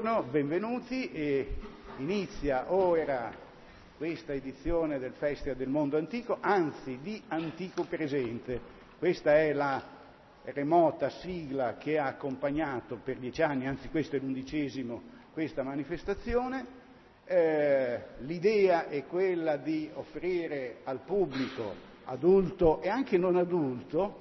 Buongiorno, benvenuti. Inizia ora questa edizione del Festival del Mondo Antico, anzi di Antico Presente. Questa è la remota sigla che ha accompagnato per 10 anni, anzi questo è l'11°, questa manifestazione. L'idea è quella di offrire al pubblico, adulto e anche non adulto,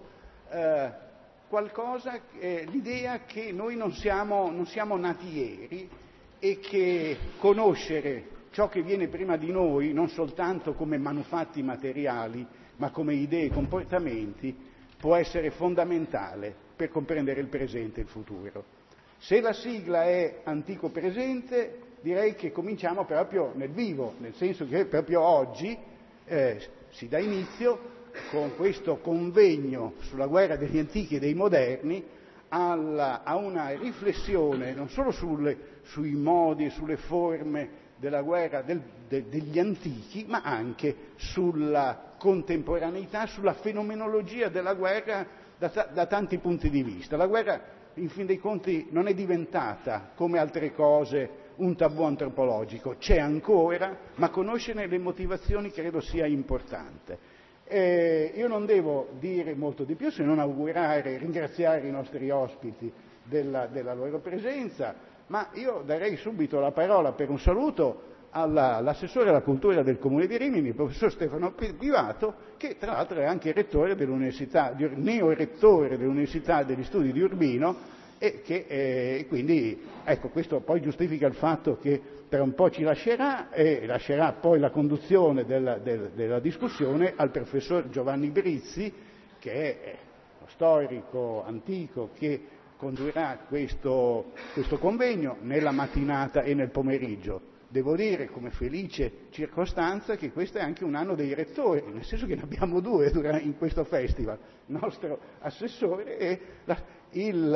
qualcosa, l'idea che noi non siamo nati ieri e che conoscere ciò che viene prima di noi, non soltanto come manufatti materiali, ma come idee e comportamenti, può essere fondamentale per comprendere il presente e il futuro. Se la sigla è Antico Presente, direi che cominciamo proprio nel vivo, nel senso che proprio oggi si dà inizio con questo convegno sulla guerra degli antichi e dei moderni a una riflessione non solo sui modi e sulle forme della guerra degli antichi, ma anche sulla contemporaneità, sulla fenomenologia della guerra da tanti punti di vista. La guerra, in fin dei conti, non è diventata, come altre cose, un tabù antropologico, c'è ancora, ma conoscere le motivazioni credo sia importante. Io non devo dire molto di più se non augurare e ringraziare i nostri ospiti della loro presenza, ma io darei subito la parola per un saluto all'assessore alla cultura del Comune di Rimini, il professor Stefano Pivato, che tra l'altro è anche rettore dell'Università, neo-rettore dell'Università degli Studi di Urbino, e che quindi, ecco, questo poi giustifica il fatto che tra un po' ci lascerà e lascerà poi la conduzione della discussione al professor Giovanni Brizzi, che è lo storico antico che condurrà questo convegno nella mattinata e nel pomeriggio. Devo dire, come felice circostanza, che questo è anche un anno dei rettori, nel senso che ne abbiamo 2 in questo festival, il nostro assessore e il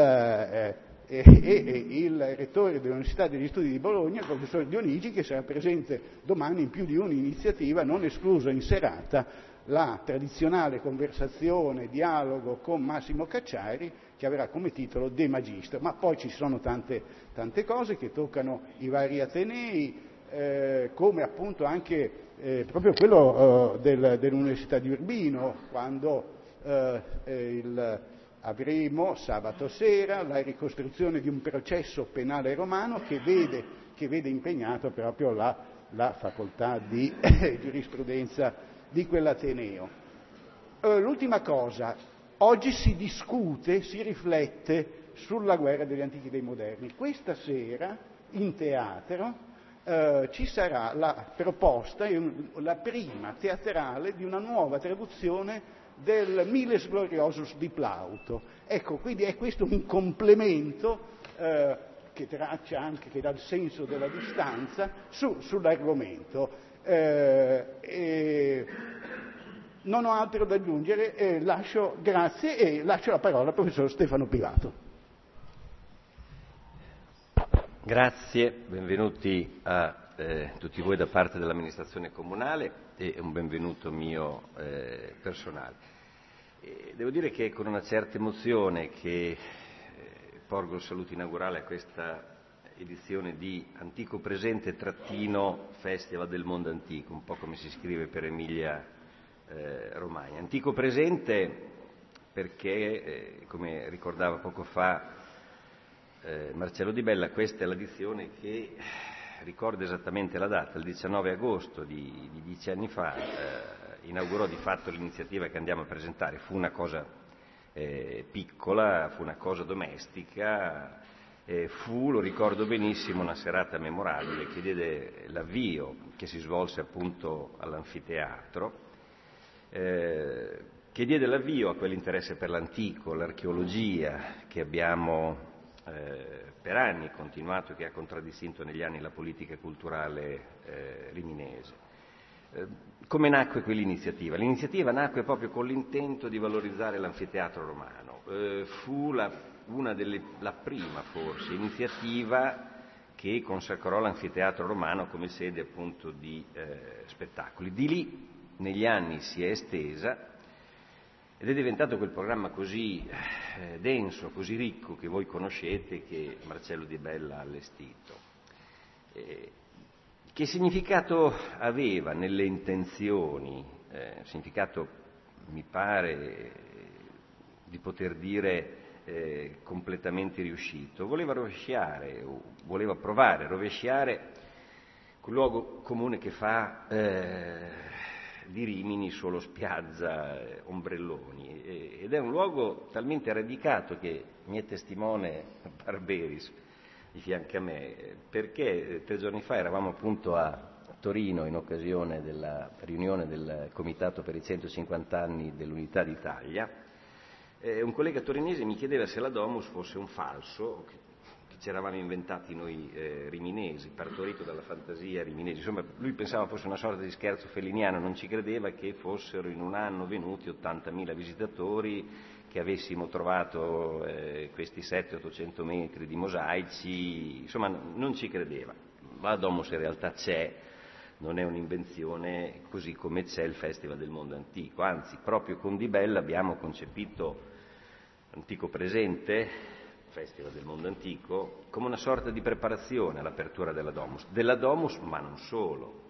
rettore dell'Università degli Studi di Bologna, il professor Dionigi, che sarà presente domani in più di un'iniziativa, non escluso in serata, la tradizionale conversazione, dialogo con Massimo Cacciari, che avrà come titolo De Magister. Ma poi ci sono tante cose che toccano i vari atenei, come appunto anche proprio quello dell'Università di Urbino, quando avremo sabato sera la ricostruzione di un processo penale romano che vede impegnato proprio la facoltà di giurisprudenza di quell'ateneo. L'ultima cosa, oggi si discute, si riflette sulla guerra degli antichi e dei moderni. Questa sera in teatro ci sarà la proposta, la prima teatrale di una nuova traduzione del Miles Gloriosus di Plauto. Ecco, quindi è questo un complemento che traccia anche, che dà il senso della distanza sull'argomento. Non ho altro da aggiungere, grazie e lascio la parola al professor Stefano Pivato. Grazie, benvenuti a tutti voi da parte dell'amministrazione comunale e un benvenuto mio personale. Devo dire che è con una certa emozione che porgo il saluto inaugurale a questa edizione di Antico Presente - Festival del Mondo Antico, un po' come si scrive per Emilia Romagna. Antico Presente perché, come ricordava poco fa Marcello Di Bella, questa è l'edizione che ricorda esattamente la data, il 19 agosto di 10 anni fa, inaugurò di fatto l'iniziativa che andiamo a presentare. Fu una cosa piccola, fu una cosa domestica, lo ricordo benissimo, una serata memorabile che diede l'avvio, che si svolse appunto all'anfiteatro, che diede l'avvio a quell'interesse per l'antico, l'archeologia che abbiamo per anni continuato, che ha contraddistinto negli anni la politica culturale riminese. Come nacque quell'iniziativa? L'iniziativa nacque proprio con l'intento di valorizzare l'anfiteatro romano. Fu la prima, forse, iniziativa che consacrò l'anfiteatro romano come sede appunto di spettacoli. Di lì negli anni si è estesa ed è diventato quel programma così denso, così ricco che voi conoscete, che Marcello Di Bella ha allestito. Che significato aveva nelle intenzioni? Significato, mi pare di poter dire, completamente riuscito. Voleva rovesciare, o voleva provare a rovesciare quel luogo comune che fa di Rimini solo spiaggia, ombrelloni, ed è un luogo talmente radicato che mi è testimone Barberis di fianco a me, perché 3 giorni fa eravamo appunto a Torino in occasione della riunione del Comitato per i 150 anni dell'Unità d'Italia. Un collega torinese mi chiedeva se la Domus fosse un falso che ci eravamo inventati noi riminesi, partorito dalla fantasia riminese. Insomma, lui pensava fosse una sorta di scherzo felliniano, non ci credeva che fossero in un anno venuti 80.000 visitatori, che avessimo trovato questi 700-800 metri di mosaici, insomma non ci credeva. La Domus in realtà c'è, non è un'invenzione, così come c'è il Festival del Mondo Antico, anzi proprio con Di Bella abbiamo concepito Antico Presente, Festival del Mondo Antico, come una sorta di preparazione all'apertura della Domus, ma non solo,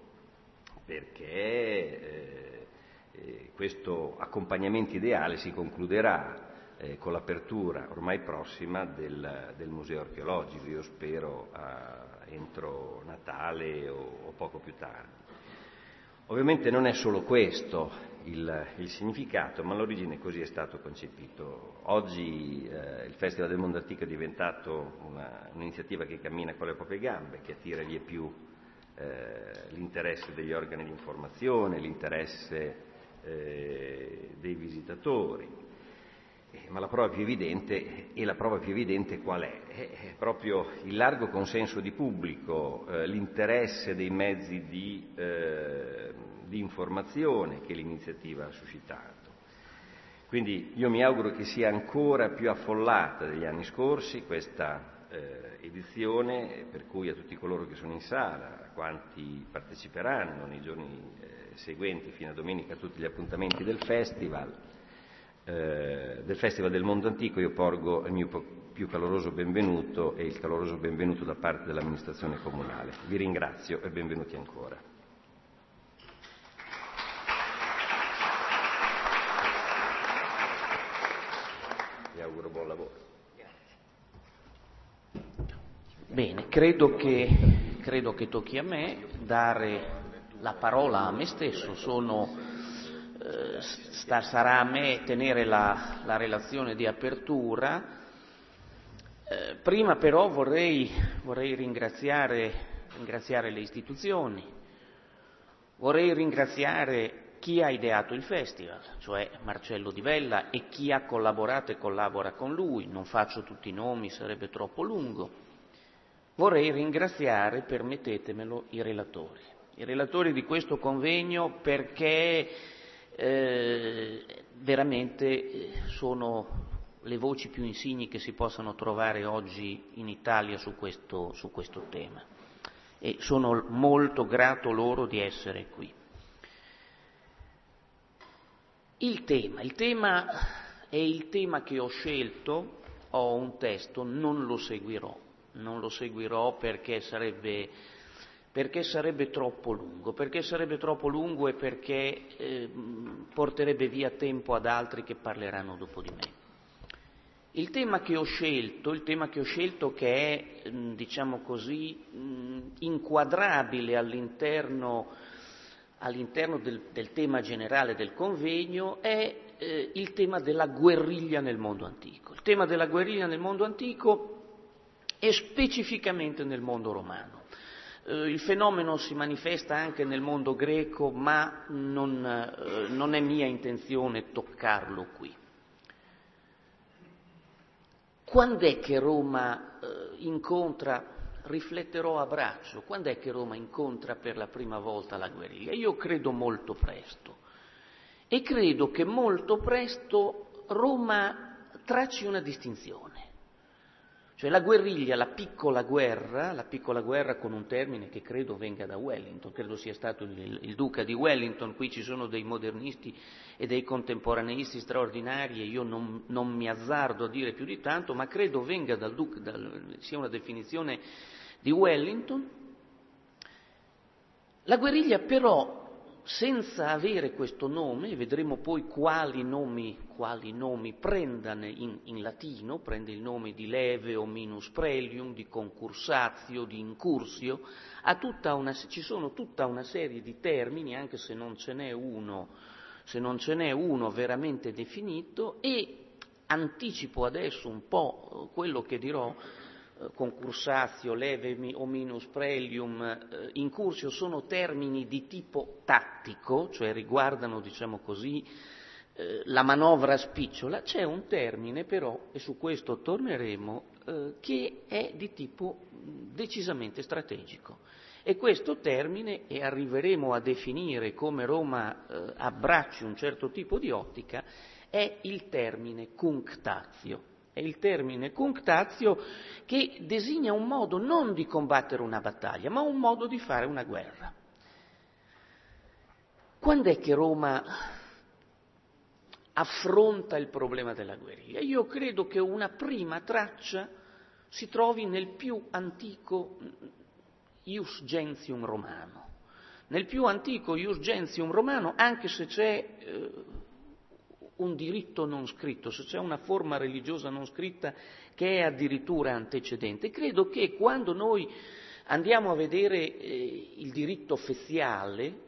perché questo accompagnamento ideale si concluderà con l'apertura ormai prossima del Museo Archeologico, io spero entro Natale o poco più tardi. Ovviamente non è solo questo il significato, ma l'origine così è stato concepito. Oggi il Festival del Mondo Antico è diventato un'iniziativa che cammina con le proprie gambe, che attira via più l'interesse degli organi di informazione, l'interesse dei visitatori, ma la prova più evidente qual è? È proprio il largo consenso di pubblico, l'interesse dei mezzi di informazione che l'iniziativa ha suscitato. Quindi io mi auguro che sia ancora più affollata degli anni scorsi questa edizione, per cui a tutti coloro che sono in sala, a quanti parteciperanno nei giorni seguenti fino a domenica a tutti gli appuntamenti del Festival del Mondo Antico, io porgo il mio più caloroso benvenuto e il caloroso benvenuto da parte dell'amministrazione comunale. Vi ringrazio e benvenuti ancora. Vi auguro buon lavoro. Bene, credo che tocchi a me dare la parola a me stesso. Sarà a me tenere la relazione di apertura. Prima però vorrei ringraziare le istituzioni, vorrei ringraziare chi ha ideato il festival, cioè Marcello Di Bella, e chi ha collaborato e collabora con lui. Non faccio tutti i nomi, sarebbe troppo lungo. Vorrei ringraziare, permettetemelo, i relatori di questo convegno, perché veramente sono le voci più insigni che si possano trovare oggi in Italia su questo tema, e sono molto grato loro di essere qui. Il tema è il tema che ho scelto. Ho un testo, non lo seguirò perché sarebbe troppo lungo, e perché porterebbe via tempo ad altri che parleranno dopo di me. Il tema che ho scelto, che è, diciamo così, inquadrabile all'interno del tema generale del convegno, è il tema della guerriglia nel mondo antico. Il tema della guerriglia nel mondo antico e specificamente nel mondo romano. Il fenomeno si manifesta anche nel mondo greco, ma non è mia intenzione toccarlo qui. Quando è che Roma rifletterò a braccio, quando è che Roma incontra per la prima volta la guerriglia? Io credo molto presto, e credo che molto presto Roma tracci una distinzione. Cioè la guerriglia, la piccola guerra con un termine che credo venga da Wellington, credo sia stato il duca di Wellington. Qui ci sono dei modernisti e dei contemporaneisti straordinari e io non mi azzardo a dire più di tanto, ma credo venga sia una definizione di Wellington. La guerriglia però, senza avere questo nome, e vedremo poi quali nomi prendane in latino, prende il nome di leve o minus prelium, di concursatio, di incursio, ci sono tutta una serie di termini, anche se non ce n'è uno veramente definito, e anticipo adesso un po' quello che dirò. Concursatio, leve o minus prelium, incursio sono termini di tipo tattico, cioè riguardano, diciamo così, la manovra a spicciola. C'è un termine però, e su questo torneremo, che è di tipo decisamente strategico. E questo termine, e arriveremo a definire come Roma abbracci un certo tipo di ottica, è il termine cunctatio. È il termine cunctatio che designa un modo non di combattere una battaglia, ma un modo di fare una guerra. Quando è che Roma affronta il problema della guerriglia? Io credo che una prima traccia si trovi nel più antico Ius Gentium romano. Nel più antico Ius Gentium romano, anche se c'è un diritto non scritto, se c'è una forma religiosa non scritta che è addirittura antecedente. Credo che quando noi andiamo a vedere il diritto feziale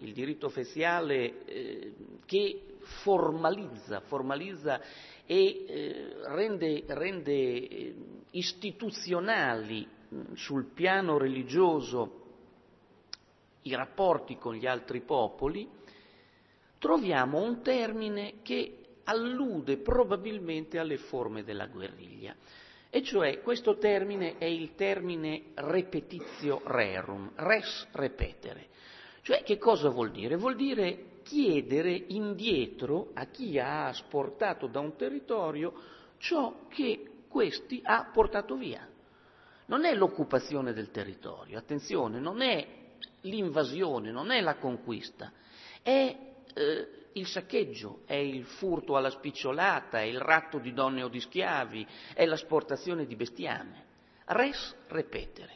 che formalizza e rende istituzionali sul piano religioso i rapporti con gli altri popoli, troviamo un termine che allude probabilmente alle forme della guerriglia, e cioè questo termine è il termine repetitio rerum, res repetere. Cioè che cosa vuol dire? Vuol dire chiedere indietro a chi ha asportato da un territorio ciò che questi ha portato via. Non è l'occupazione del territorio, attenzione, non è l'invasione, non è la conquista, è il saccheggio, è il furto alla spicciolata, è il ratto di donne o di schiavi, è l'asportazione di bestiame. Res repetere.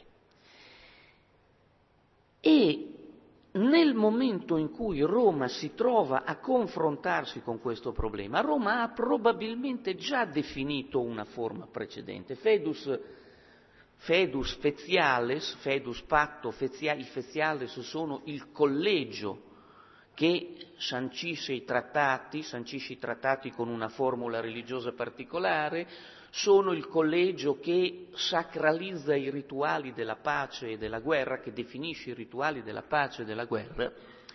E nel momento in cui Roma si trova a confrontarsi con questo problema, Roma ha probabilmente già definito una forma precedente. Fedus feziales, fedus pacto, i feziales sono il collegio che sancisce i trattati con una formula religiosa particolare, sono il collegio che sacralizza i rituali della pace e della guerra, che definisce i rituali della pace e della guerra.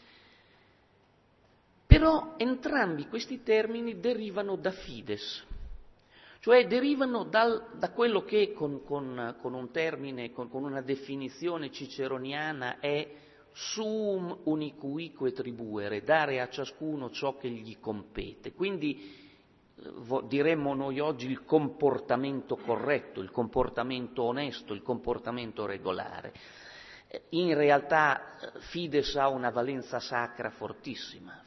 Però entrambi questi termini derivano da fides, cioè derivano da quello che con un termine, con una definizione ciceroniana è suum unicuique tribuere, dare a ciascuno ciò che gli compete. Quindi diremmo noi oggi il comportamento corretto, il comportamento onesto, il comportamento regolare. In realtà fides ha una valenza sacra fortissima,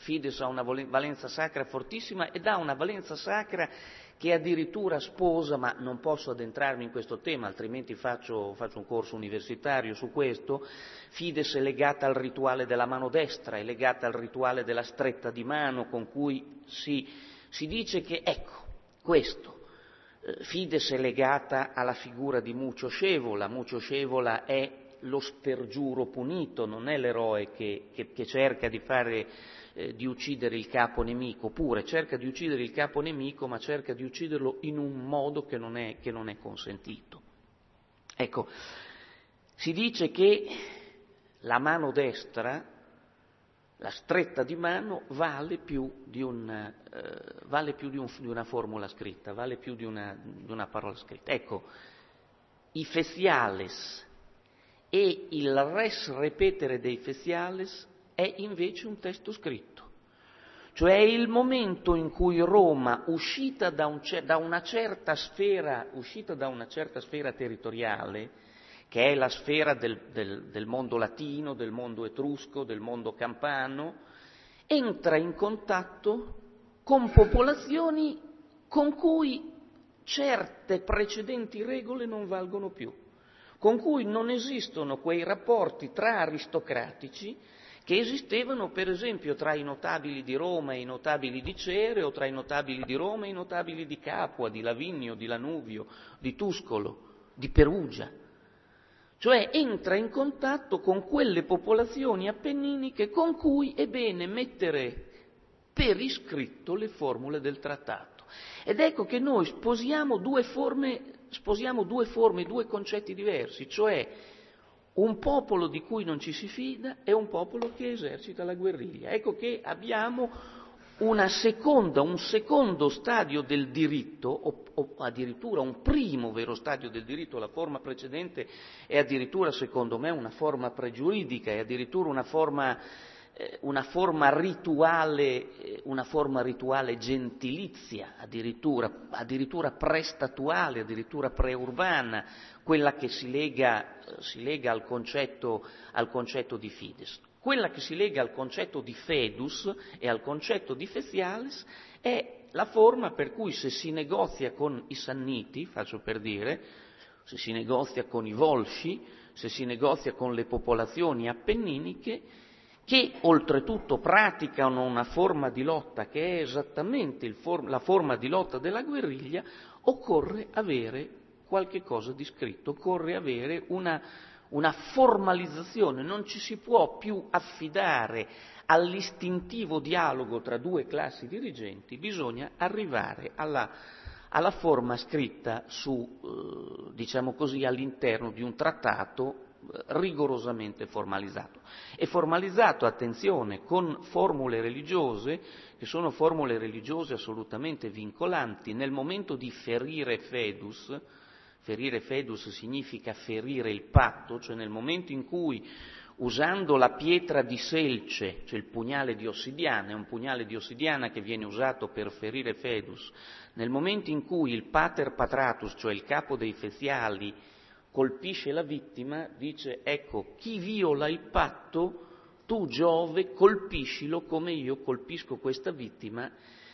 ed ha una valenza sacra che addirittura sposa, ma non posso addentrarmi in questo tema, altrimenti faccio un corso universitario su questo. Fides è legata al rituale della mano destra, è legata al rituale della stretta di mano, con cui si dice che, ecco, questo, fides è legata alla figura di Mucio Scevola. Mucio Scevola è lo spergiuro punito, non è l'eroe che cerca di uccidere il capo nemico, pure cerca di uccidere il capo nemico, ma cerca di ucciderlo in un modo che non è consentito. Ecco, si dice che la mano destra, la stretta di mano, vale più di una formula scritta, vale più di una parola scritta. Ecco, i feziales e il res repetere dei feziales è invece un testo scritto. Cioè è il momento in cui Roma, uscita da una certa sfera territoriale, che è la sfera del mondo latino, del mondo etrusco, del mondo campano, entra in contatto con popolazioni con cui certe precedenti regole non valgono più, con cui non esistono quei rapporti tra aristocratici che esistevano per esempio tra i notabili di Roma e i notabili di Cere, o tra i notabili di Roma e i notabili di Capua, di Lavinio, di Lanuvio, di Tuscolo, di Perugia. Cioè entra in contatto con quelle popolazioni appenniniche con cui è bene mettere per iscritto le formule del trattato. Ed ecco che noi sposiamo due concetti diversi, cioè un popolo di cui non ci si fida e un popolo che esercita la guerriglia. Ecco che abbiamo un secondo stadio del diritto, o addirittura un primo vero stadio del diritto. La forma precedente è addirittura, secondo me, una forma pregiuridica, è addirittura una forma rituale gentilizia, addirittura prestatuale, addirittura preurbana, quella che si lega al concetto di fides. Quella che si lega al concetto di fedus e al concetto di feciales è la forma per cui, se si negozia con i sanniti, faccio per dire, se si negozia con i volsci, se si negozia con le popolazioni appenniniche, che oltretutto praticano una forma di lotta che è esattamente la forma di lotta della guerriglia, occorre avere qualche cosa di scritto, occorre avere una formalizzazione, non ci si può più affidare all'istintivo dialogo tra due classi dirigenti, bisogna arrivare alla forma scritta diciamo così, all'interno di un trattato rigorosamente formalizzato. E formalizzato, attenzione, con formule religiose, che sono formule religiose assolutamente vincolanti. Nel momento di ferire fedus significa ferire il patto, cioè nel momento in cui, usando la pietra di selce, cioè il pugnale di ossidiana, è un pugnale di ossidiana che viene usato per ferire fedus, nel momento in cui il pater patratus, cioè il capo dei feziali, colpisce la vittima, dice: ecco, chi viola il patto, tu Giove colpiscilo come io colpisco questa vittima,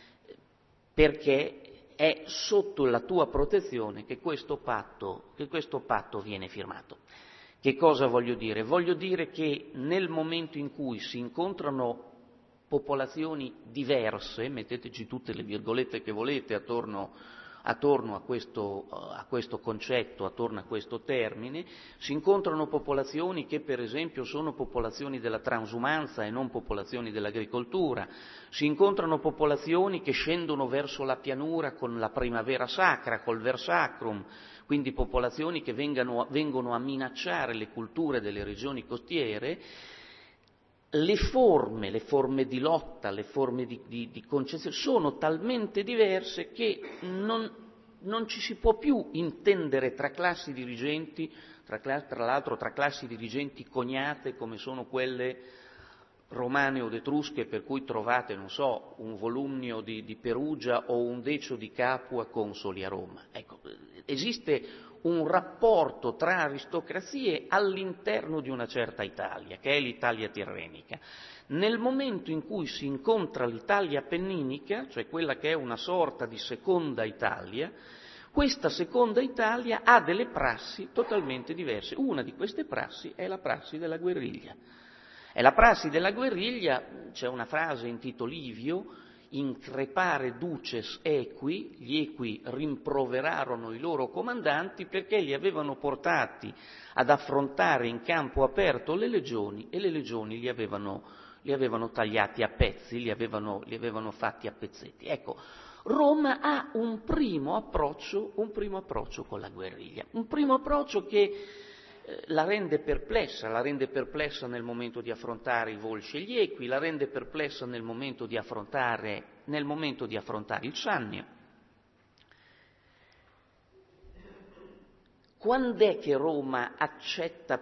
perché è sotto la tua protezione che questo patto viene firmato. Che cosa voglio dire? Voglio dire che nel momento in cui si incontrano popolazioni diverse, metteteci tutte le virgolette che volete attorno a questo concetto, attorno a questo termine, si incontrano popolazioni che per esempio sono popolazioni della transumanza e non popolazioni dell'agricoltura, si incontrano popolazioni che scendono verso la pianura con la primavera sacra, col versacrum, quindi popolazioni che vengono a minacciare le culture delle regioni costiere. Le forme di lotta, le forme di concezione sono talmente diverse che non ci si può più intendere tra classi dirigenti, tra l'altro tra classi dirigenti cognate come sono quelle romane o etrusche, per cui trovate, non so, un volumnio di Perugia o un decio di Capua consoli a Roma. Ecco, esiste un rapporto tra aristocrazie all'interno di una certa Italia, che è l'Italia tirrenica. Nel momento in cui si incontra l'Italia appenninica, cioè quella che è una sorta di seconda Italia, questa seconda Italia ha delle prassi totalmente diverse. Una di queste prassi è la prassi della guerriglia. È la prassi della guerriglia, c'è una frase in Tito Livio: increpare duces equi, gli equi rimproverarono i loro comandanti perché li avevano portati ad affrontare in campo aperto le legioni, e le legioni li avevano tagliati a pezzi, li avevano fatti a pezzetti. Ecco, Roma ha un primo approccio con la guerriglia, un primo approccio che la rende perplessa nel momento di affrontare i volsci e gli equi, la rende perplessa nel momento di affrontare il Sannio. Quando è che Roma accetta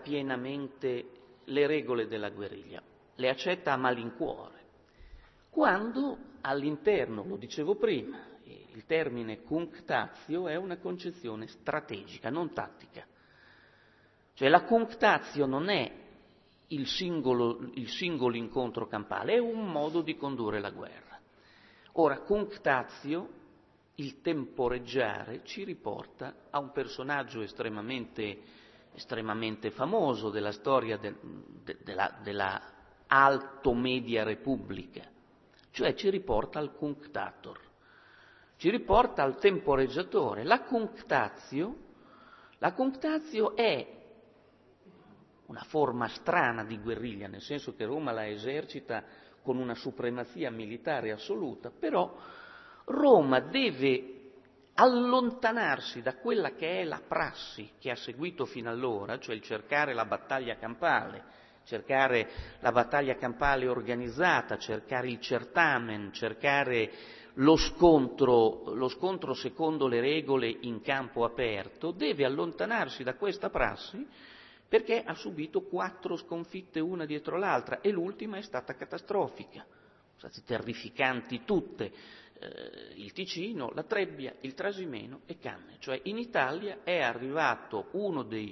pienamente le regole della guerriglia? Le accetta a malincuore, quando all'interno, lo dicevo prima, il termine cunctatio è una concezione strategica, non tattica. Cioè la cunctatio non è il singolo incontro campale, è un modo di condurre la guerra. Ora, cunctatio, il temporeggiare, ci riporta a un personaggio estremamente famoso della storia della alto-media repubblica, cioè ci riporta al cunctator, ci riporta al temporeggiatore. La cunctatio è una forma strana di guerriglia, nel senso che Roma la esercita con una supremazia militare assoluta, però Roma deve allontanarsi da quella che è la prassi che ha seguito fino allora, cioè il cercare la battaglia campale organizzata, cercare il certamen, cercare lo scontro secondo le regole in campo aperto, deve allontanarsi da questa prassi perché ha subito 4 sconfitte una dietro l'altra e l'ultima è stata catastrofica, sono state terrificanti tutte, il Ticino, la Trebbia, il Trasimeno e Canne, cioè in Italia è arrivato uno dei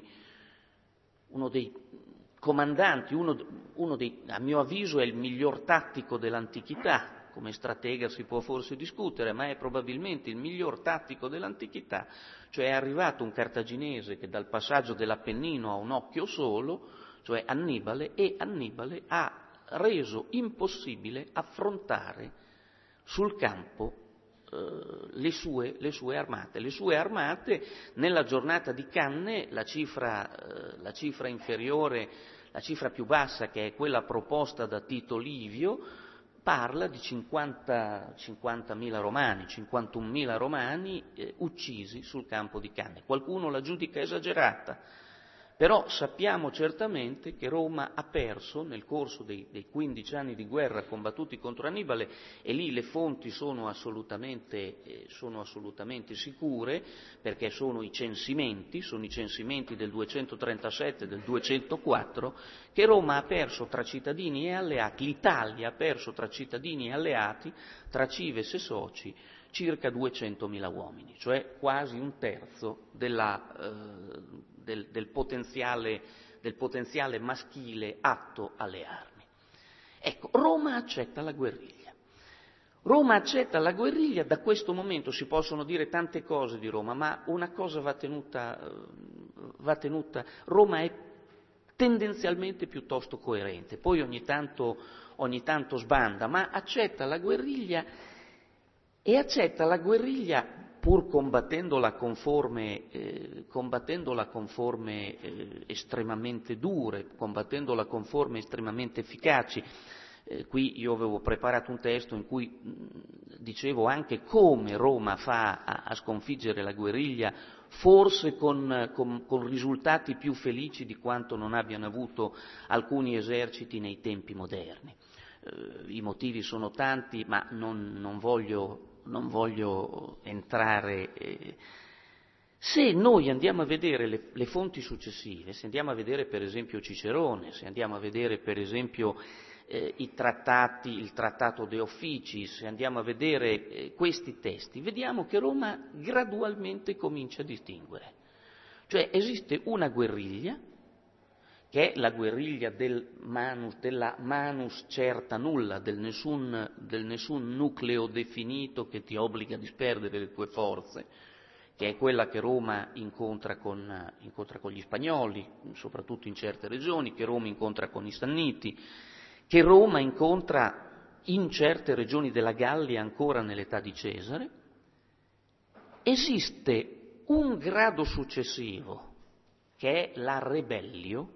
comandanti, a mio avviso è il miglior tattico dell'antichità, come stratega si può forse discutere, ma è probabilmente il miglior tattico dell'antichità, cioè è arrivato un cartaginese che dal passaggio dell'Appennino ha un occhio solo, cioè Annibale, e Annibale ha reso impossibile affrontare sul campo le sue armate. Le sue armate nella giornata di Canne, la cifra inferiore, la cifra più bassa, che è quella proposta da Tito Livio, parla di 50.000 romani, 51.000 romani uccisi sul campo di Canne. Qualcuno la giudica esagerata, però sappiamo certamente che Roma ha perso nel corso dei 15 anni di guerra combattuti contro Annibale, e lì le fonti sono assolutamente sicure, perché sono i censimenti del 237 e del 204, che Roma ha perso tra cittadini e alleati, l'Italia ha perso tra cittadini e alleati, tra cives e soci, circa 200.000 uomini, cioè quasi un terzo del potenziale maschile atto alle armi. Ecco, Roma accetta la guerriglia. Da questo momento si possono dire tante cose di Roma, ma una cosa va tenuta, Roma è tendenzialmente piuttosto coerente, poi ogni tanto sbanda, ma accetta la guerriglia pur combattendola con forme estremamente dure, combattendola con forme estremamente efficaci. Qui io avevo preparato un testo in cui dicevo anche come Roma fa a sconfiggere la guerriglia, forse con risultati più felici di quanto non abbiano avuto alcuni eserciti nei tempi moderni. I motivi sono tanti, ma non voglio entrare. Se noi andiamo a vedere le fonti successive, se andiamo a vedere per esempio Cicerone, se andiamo a vedere per esempio il trattato De Officiis, se andiamo a vedere questi testi, vediamo che Roma gradualmente comincia a distinguere. Cioè esiste una guerriglia, che è la guerriglia della manus certa nulla, del nessun nucleo definito che ti obbliga a disperdere le tue forze, che è quella che Roma incontra con gli spagnoli, soprattutto in certe regioni, che Roma incontra con i Sanniti, che Roma incontra in certe regioni della Gallia ancora nell'età di Cesare. Esiste un grado successivo, che è la rebellio,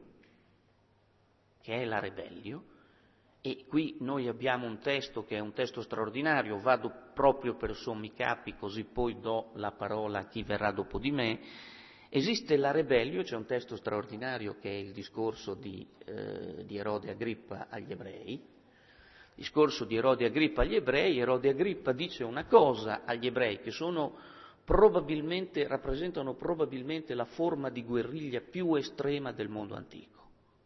e qui noi abbiamo un testo che è un testo straordinario, vado proprio per sommi capi, così poi do la parola a chi verrà dopo di me. Esiste la rebellio, c'è un testo straordinario che è il discorso di Erode Agrippa agli ebrei. Erode Agrippa dice una cosa agli ebrei che rappresentano probabilmente la forma di guerriglia più estrema del mondo antico.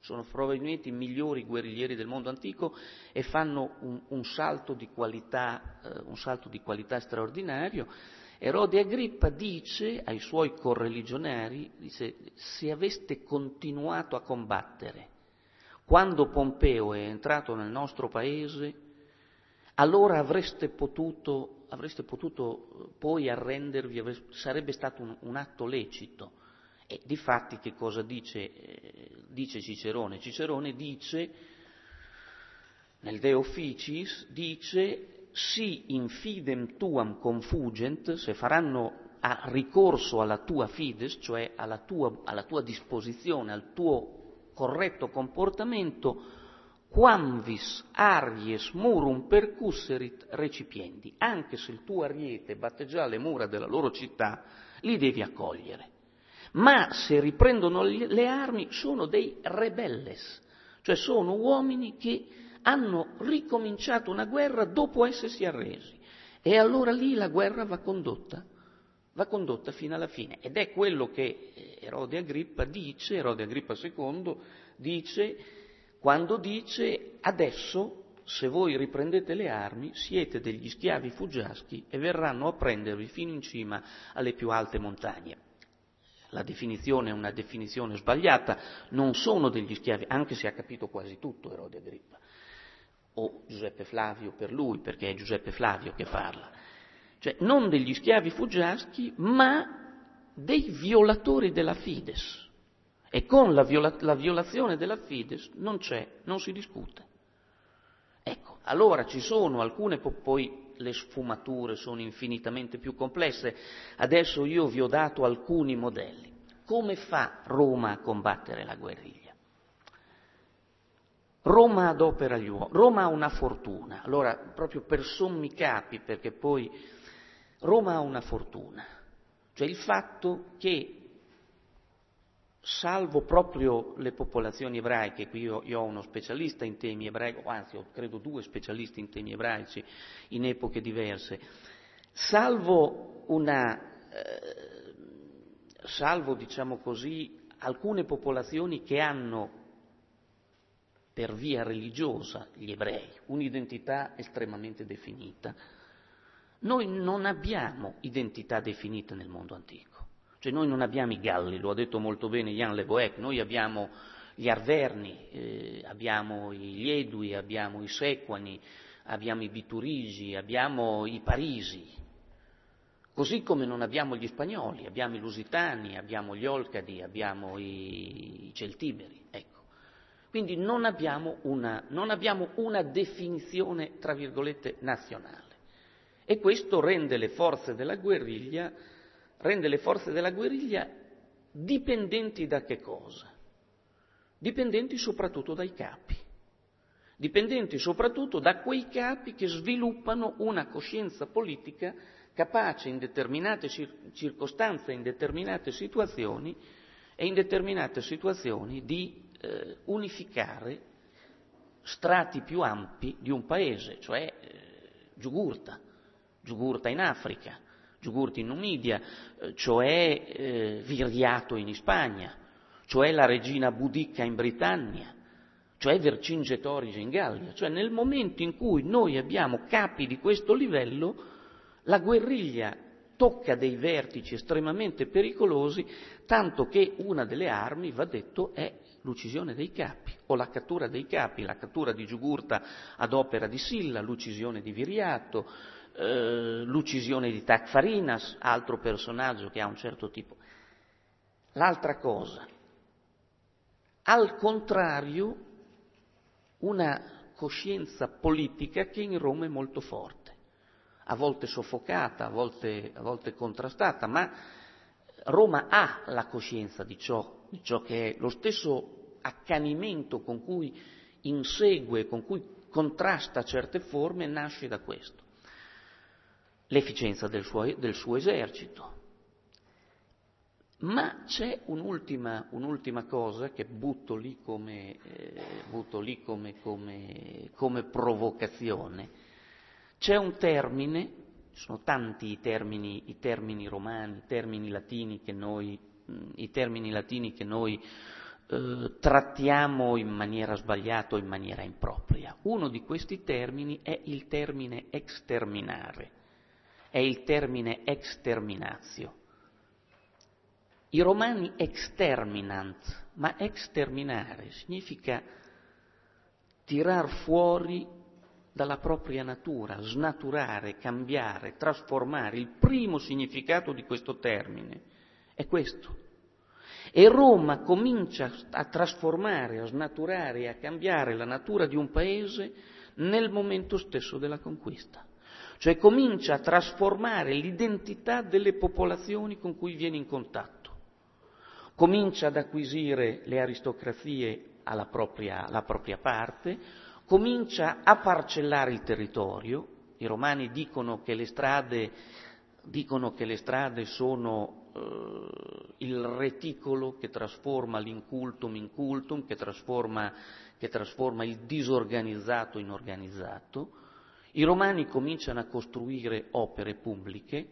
sono probabilmente i migliori guerriglieri del mondo antico e fanno un salto di qualità straordinario. Erode Agrippa dice ai suoi correligionari, dice, se aveste continuato a combattere quando Pompeo è entrato nel nostro paese, allora avreste potuto poi arrendervi, sarebbe stato un atto lecito. E difatti che cosa dice Cicerone? Cicerone dice, nel De Officiis, dice, si in fidem tuam confugent, se faranno ricorso alla tua fides, cioè alla tua disposizione, al tuo corretto comportamento, quamvis aries murum percusserit recipiendi, anche se il tuo ariete batte già le mura della loro città, li devi accogliere. Ma se riprendono le armi sono dei rebelles, cioè sono uomini che hanno ricominciato una guerra dopo essersi arresi. E allora lì la guerra va condotta fino alla fine. Ed è quello che Erode Agrippa II dice quando dice adesso se voi riprendete le armi siete degli schiavi fuggiaschi e verranno a prendervi fino in cima alle più alte montagne. La definizione è una definizione sbagliata, non sono degli schiavi, anche se ha capito quasi tutto Erode Agrippa, o Giuseppe Flavio per lui, perché è Giuseppe Flavio che parla. Cioè non degli schiavi fuggiaschi, ma dei violatori della fides. E con la violazione della fides non si discute. Ecco, allora ci sono alcune, poi le sfumature sono infinitamente più complesse. Adesso io vi ho dato alcuni modelli. Come fa Roma a combattere la guerriglia? Roma adopera gli uomini, Roma ha una fortuna, allora proprio per sommi capi, perché poi Roma ha una fortuna, cioè il fatto che, salvo proprio le popolazioni ebraiche, qui io ho uno specialista in temi ebraici, anzi ho credo 2 specialisti in temi ebraici in epoche diverse, salvo diciamo così alcune popolazioni che hanno per via religiosa, gli ebrei, un'identità estremamente definita, noi non abbiamo identità definita nel mondo antico. Cioè noi non abbiamo i Galli, lo ha detto molto bene Jan Le Boec, noi abbiamo gli Arverni, abbiamo gli Edui, abbiamo i Sequani, abbiamo i Biturigi, abbiamo i Parisi, così come non abbiamo gli Spagnoli, abbiamo i Lusitani, abbiamo gli Olcadi, abbiamo i Celtiberi, ecco. Quindi non abbiamo una definizione, tra virgolette, nazionale. E questo rende le forze della guerriglia dipendenti da che cosa? Dipendenti soprattutto dai capi, dipendenti soprattutto da quei capi che sviluppano una coscienza politica capace in determinate circostanze, in determinate situazioni di unificare strati più ampi di un paese, cioè Giugurta in Africa, Giugurta in Numidia, cioè Viriato in Spagna, cioè la regina Boudicca in Britannia, cioè Vercingetorige in Gallia. Cioè nel momento in cui noi abbiamo capi di questo livello, la guerriglia tocca dei vertici estremamente pericolosi, tanto che una delle armi, va detto, è l'uccisione dei capi, o la cattura dei capi, la cattura di Giugurta ad opera di Silla, l'uccisione di Viriato, l'uccisione di Tacfarinas, altro personaggio che ha un certo tipo. L'altra cosa, al contrario, una coscienza politica che in Roma è molto forte, a volte soffocata, a volte contrastata, ma Roma ha la coscienza di ciò che è lo stesso accanimento con cui insegue, con cui contrasta certe forme, nasce da questo. L'efficienza del suo esercito. Ma c'è un'ultima cosa che butto lì come provocazione. C'è un termine, sono tanti i termini romani, i termini latini che noi trattiamo in maniera sbagliata o in maniera impropria. Uno di questi termini è il termine exterminare, è il termine exterminatio. I romani exterminant, ma exterminare significa tirar fuori dalla propria natura, snaturare, cambiare, trasformare. Il primo significato di questo termine è questo. E Roma comincia a trasformare, a snaturare, a cambiare la natura di un paese nel momento stesso della conquista. Cioè comincia a trasformare l'identità delle popolazioni con cui viene in contatto. Comincia ad acquisire le aristocrazie alla propria parte, comincia a parcellare il territorio. I romani dicono che le strade sono il reticolo che trasforma l'incultum in cultum, che trasforma il disorganizzato in organizzato. I romani cominciano a costruire opere pubbliche.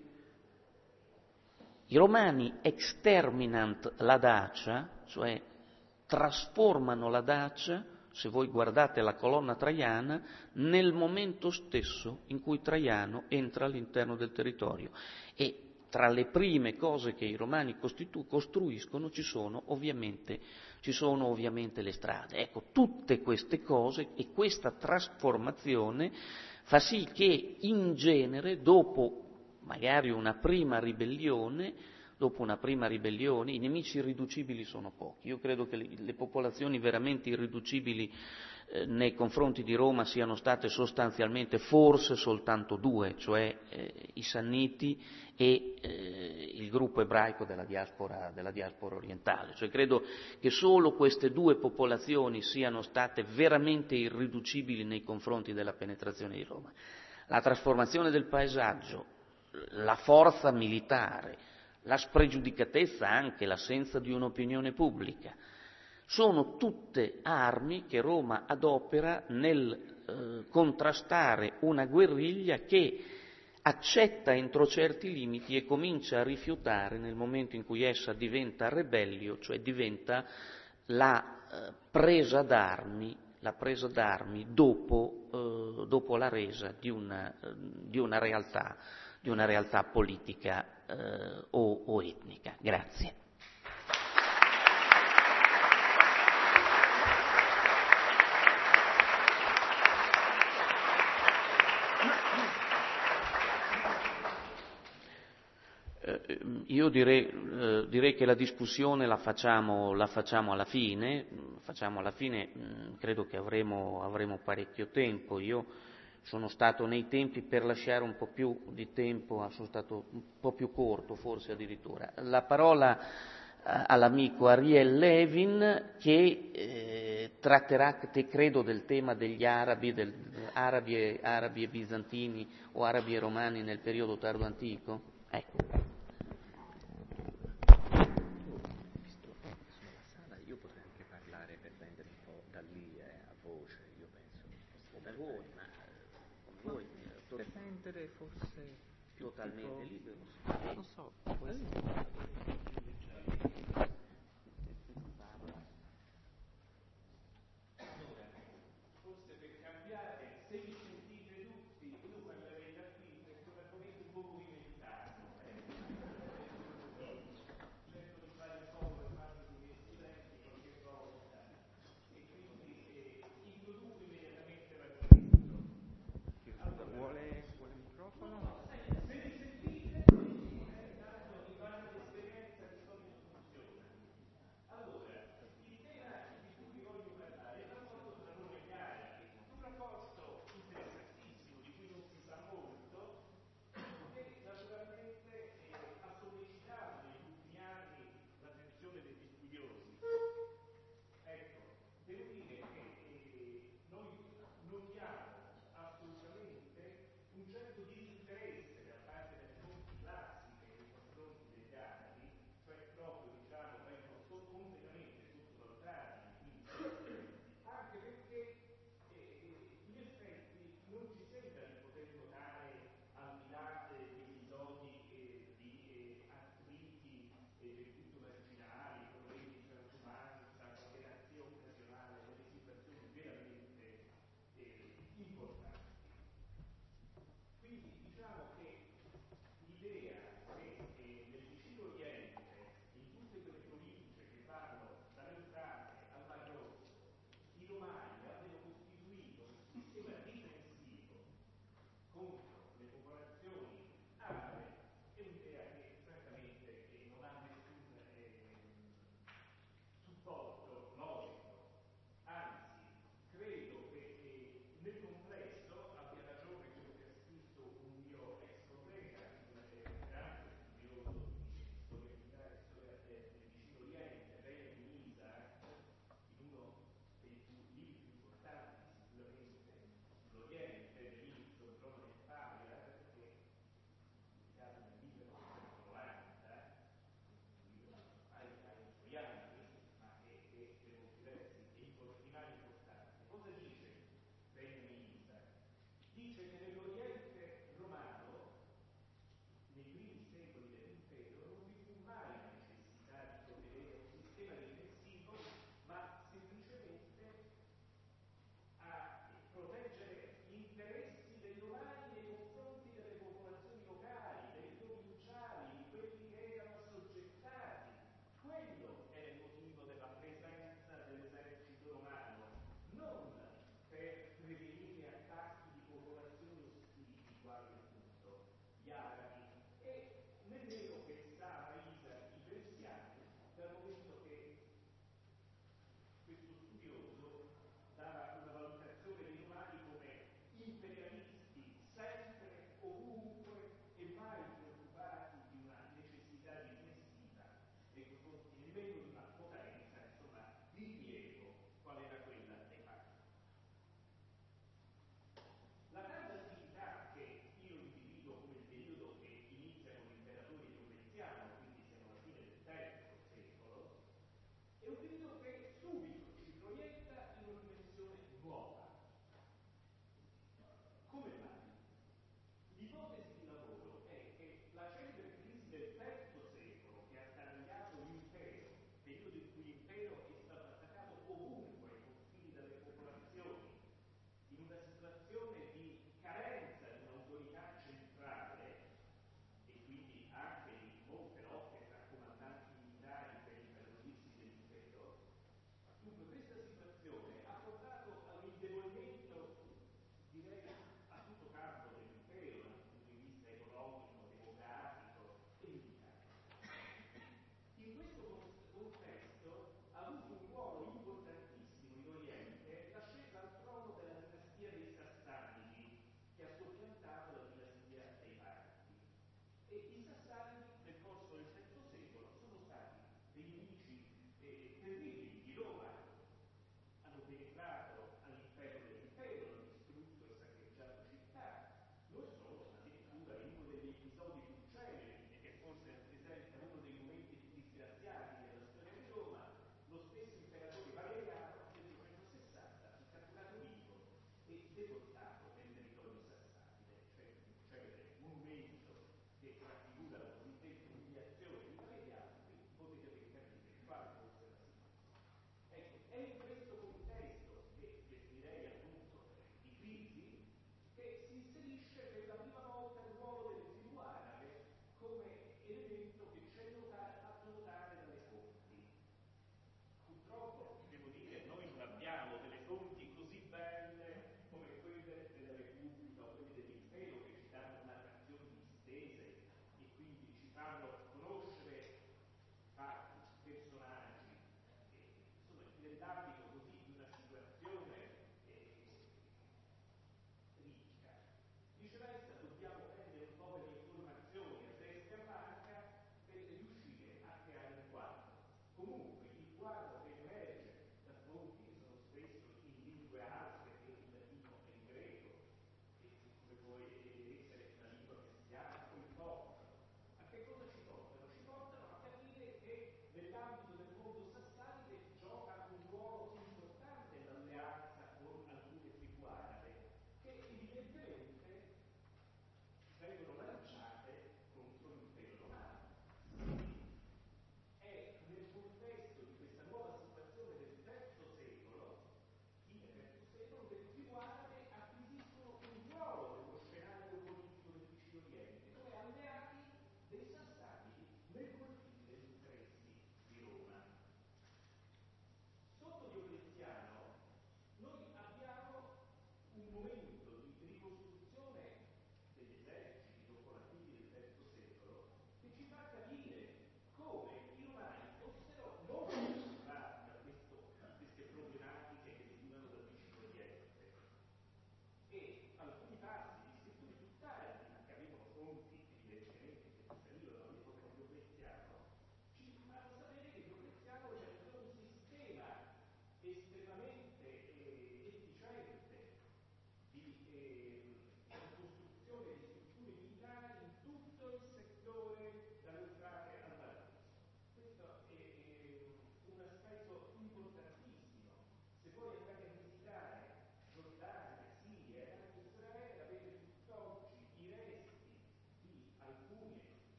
I romani exterminant la dacia, cioè trasformano la dacia, se voi guardate la colonna traiana, nel momento stesso in cui Traiano entra all'interno del territorio. E tra le prime cose che i romani costruiscono ci sono ovviamente le strade. Ecco, tutte queste cose e questa trasformazione fa sì che in genere, dopo magari una prima ribellione, i nemici irriducibili sono pochi. Io credo che le popolazioni veramente irriducibili nei confronti di Roma siano state sostanzialmente forse soltanto due, cioè i Sanniti e il gruppo ebraico della diaspora orientale. Cioè credo che solo queste due popolazioni siano state veramente irriducibili nei confronti della penetrazione di Roma. La trasformazione del paesaggio, la forza militare, la spregiudicatezza, anche l'assenza di un'opinione pubblica, sono tutte armi che Roma adopera nel contrastare una guerriglia che accetta entro certi limiti e comincia a rifiutare nel momento in cui essa diventa rebellio, cioè diventa la presa d'armi dopo la resa di una realtà politica o etnica. Grazie. Io direi che la discussione la facciamo alla fine, credo che avremo parecchio tempo. Io sono stato nei tempi, per lasciare un po' più di tempo, sono stato un po' più corto forse addirittura. La parola all'amico Ariel Levin che tratterà, credo, del tema degli arabi e bizantini o arabi e romani nel periodo tardo antico. Ecco. Io potrei anche parlare per vendere un po' da lì a voce, io penso. Da voi, ma voi per vendere forse totalmente libero. Non so, forse per cambiare, se mi sentite tutti, io parlerei da qui perché è un argomento un po' movimentato. Cerco di fare solo le parti dei miei studenti qualche volta e quindi introduco immediatamente l'argomento. vuole il microfono? Se mi sentite, tanto mi pare l'esperienza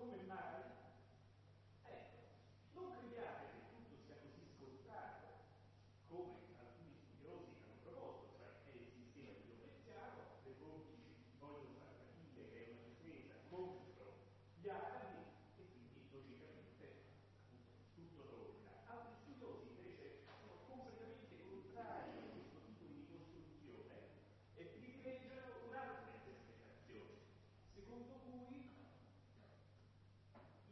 come mai? Ecco, non crediate che tutto sia così scontato, come alcuni studiosi hanno proposto, cioè che il sistema di Diocleziano, le fonti vogliono far capire che è una difesa contro gli arabi e quindi logicamente tutto torna. Altri studiosi invece sono completamente contrari a questo tipo di ricostruzione e privilegiano un'altra interpretazione, secondo cui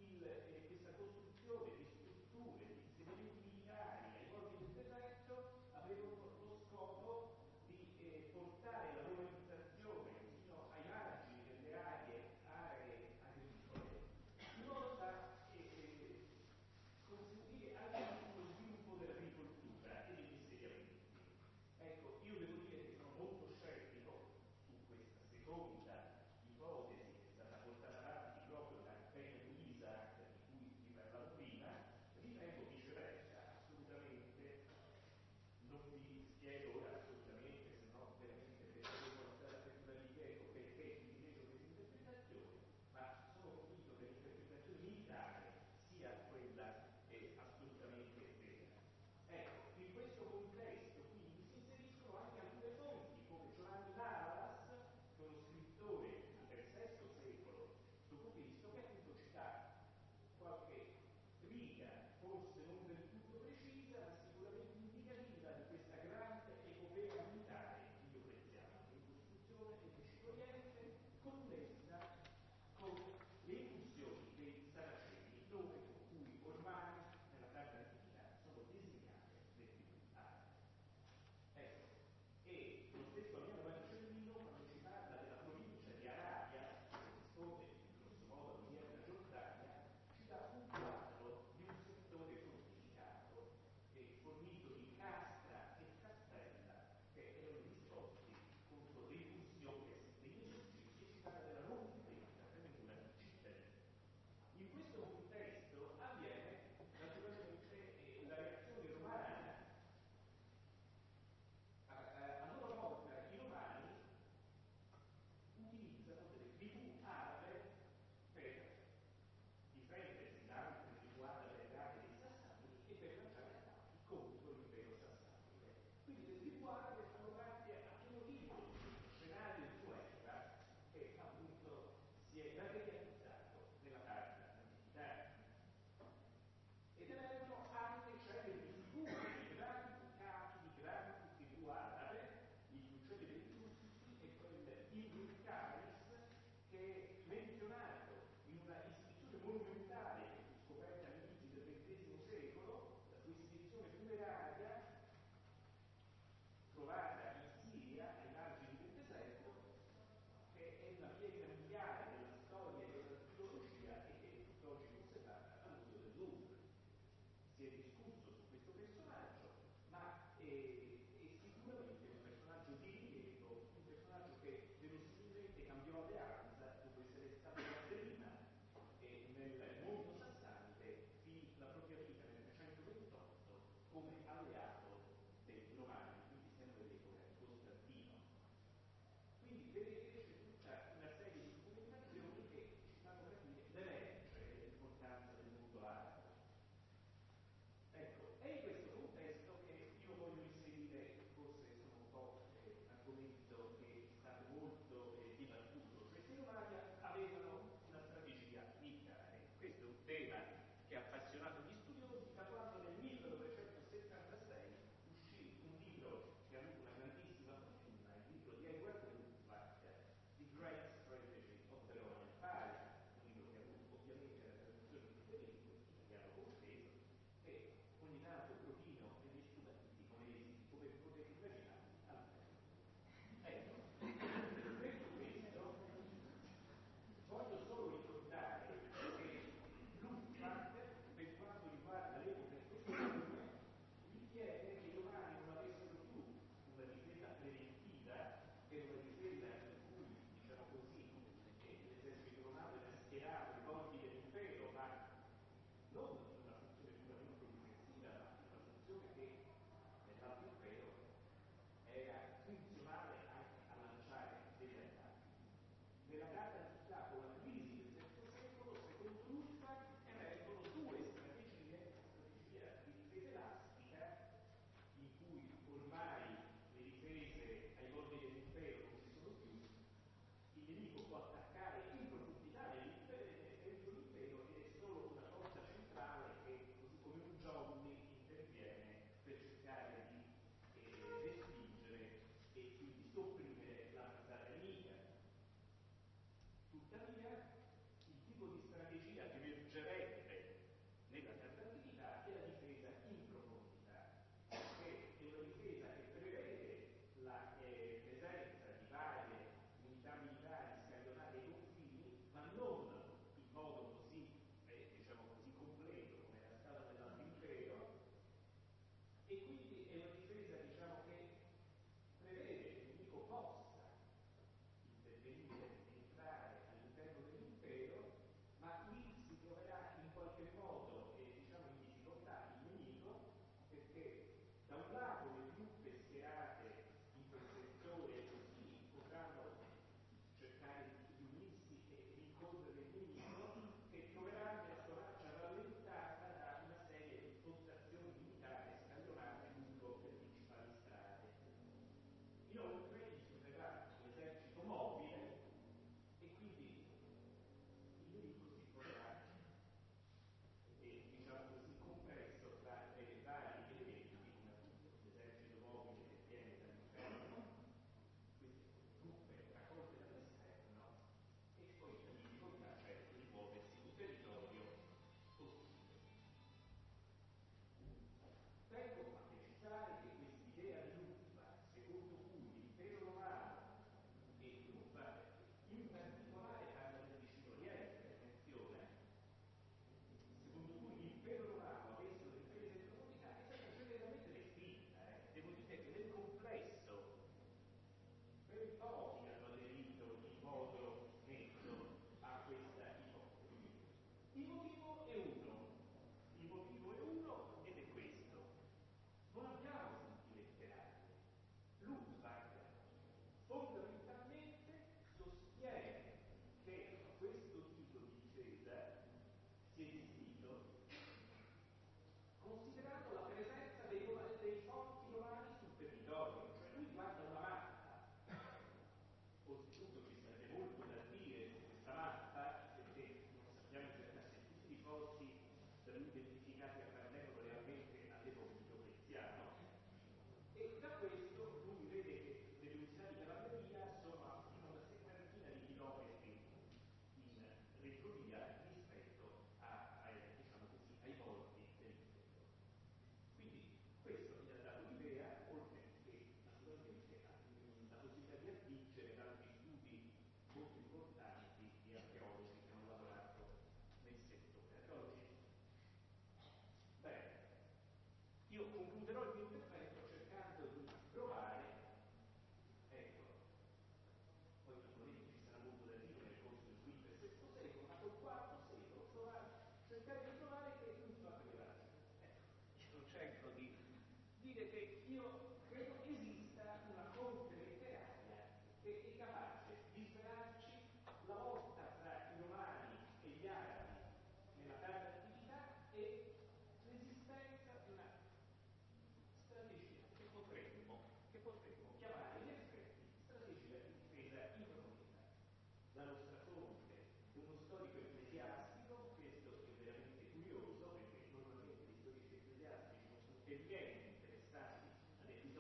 dire che io credo esista una corte letteraria che è capace di svelarci la lotta tra i romani e gli arabi nella tarda antichità e l'esistenza di una strategia che potremmo chiamare in effetti strategia di difesa incomunitaria. La nostra fonte, uno storico ecclesiastico, questo è veramente curioso perché normalmente gli storici ecclesiastici non sono per niente interessati alle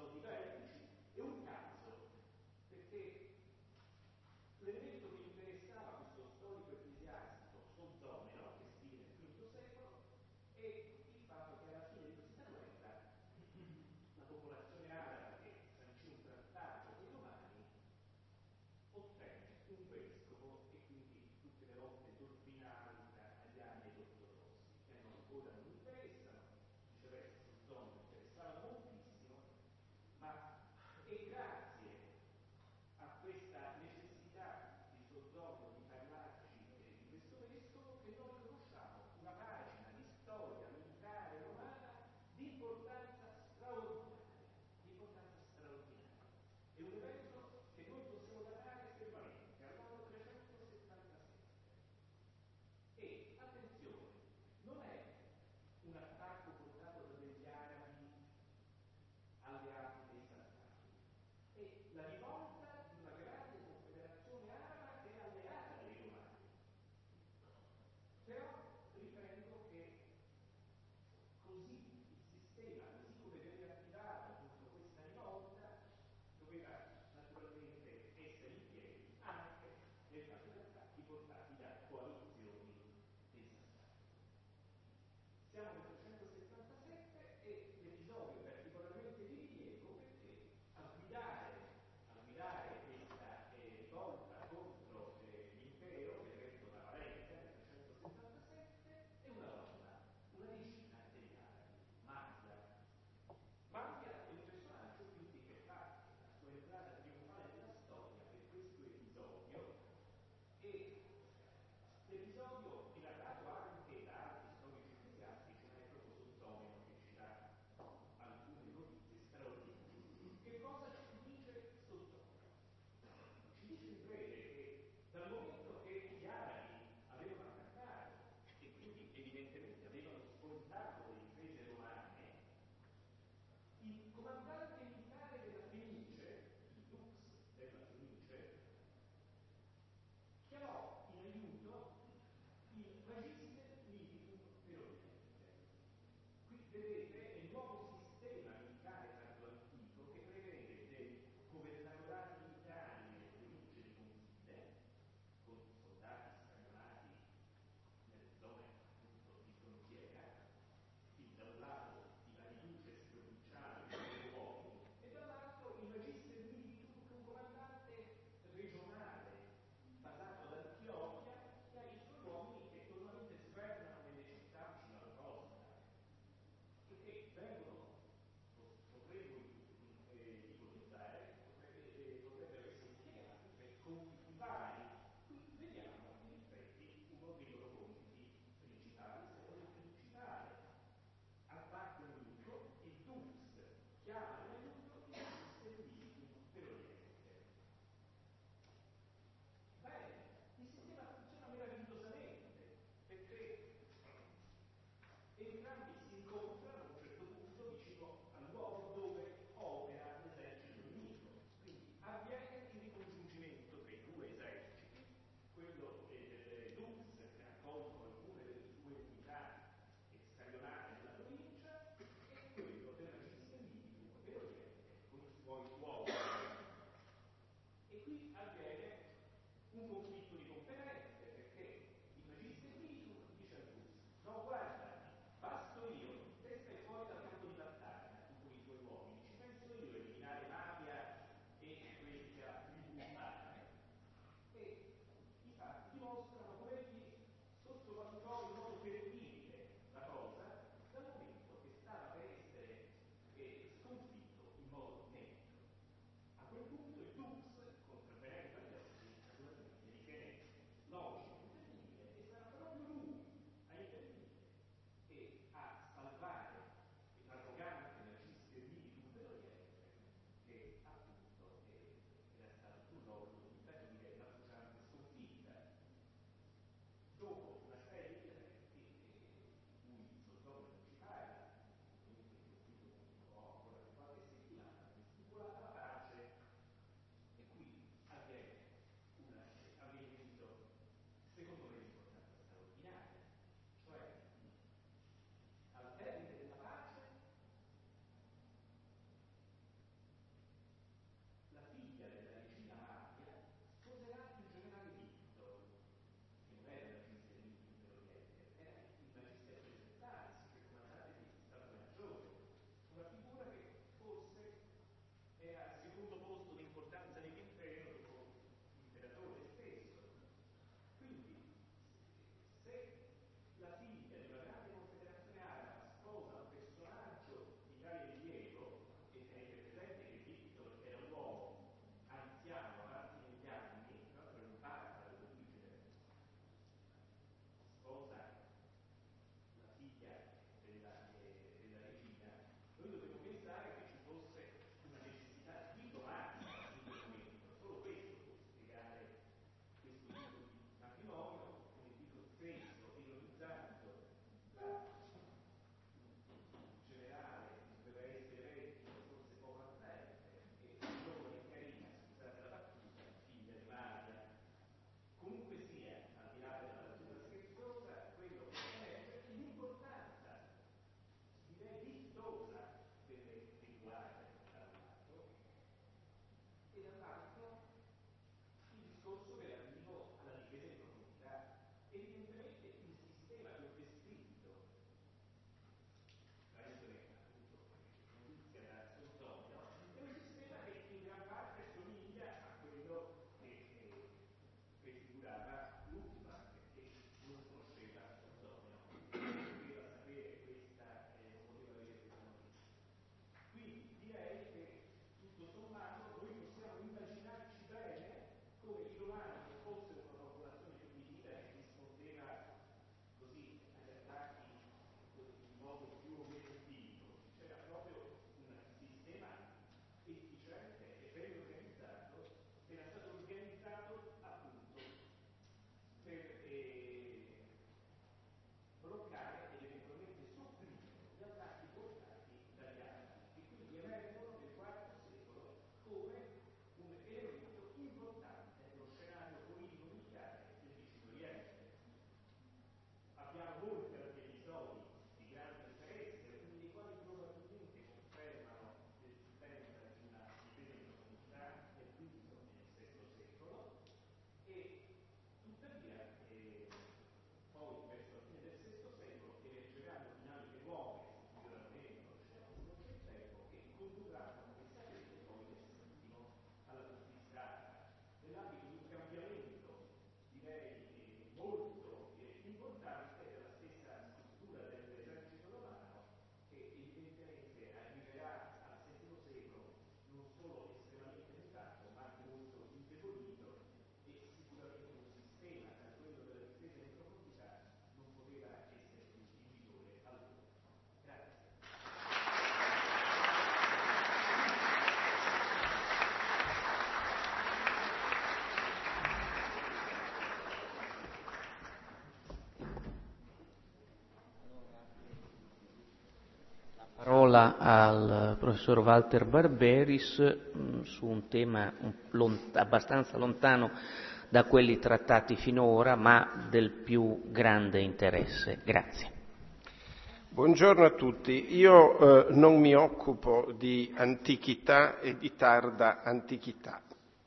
Parola al professor Walter Barberis su un tema abbastanza lontano da quelli trattati finora, ma del più grande interesse. Grazie. Buongiorno a tutti. Io non mi occupo di antichità e di tarda antichità.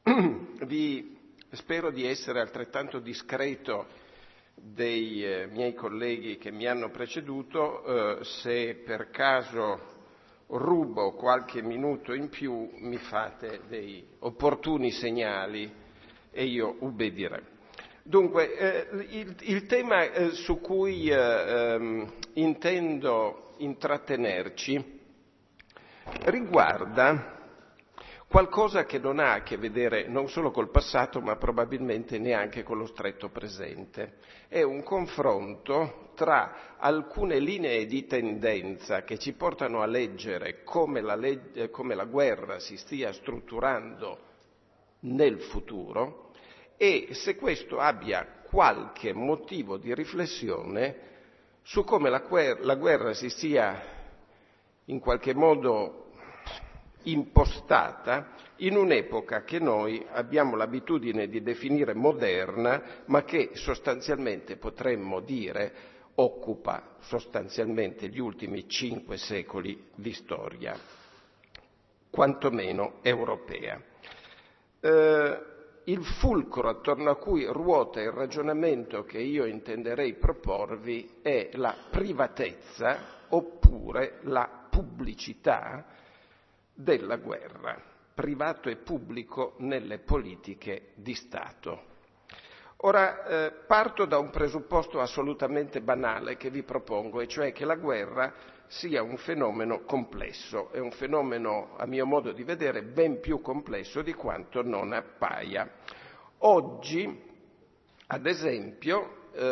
Spero di essere altrettanto discreto dei miei colleghi che mi hanno preceduto. Se per caso rubo qualche minuto in più mi fate dei opportuni segnali e io ubbidirei. Dunque, il tema su cui intendo intrattenerci riguarda qualcosa che non ha a che vedere non solo col passato, ma probabilmente neanche con lo stretto presente. È un confronto tra alcune linee di tendenza che ci portano a leggere come la guerra si stia strutturando nel futuro e se questo abbia qualche motivo di riflessione su come la guerra si sia in qualche modo impostata in un'epoca che noi abbiamo l'abitudine di definire moderna, ma che sostanzialmente potremmo dire occupa sostanzialmente gli ultimi 5 secoli di storia, quantomeno europea. Il fulcro attorno a cui ruota il ragionamento che io intenderei proporvi è la privatezza oppure la pubblicità della guerra, privato e pubblico nelle politiche di Stato. Ora, parto da un presupposto assolutamente banale che vi propongo, e cioè che la guerra sia un fenomeno complesso, è un fenomeno, a mio modo di vedere, ben più complesso di quanto non appaia. Oggi, ad esempio,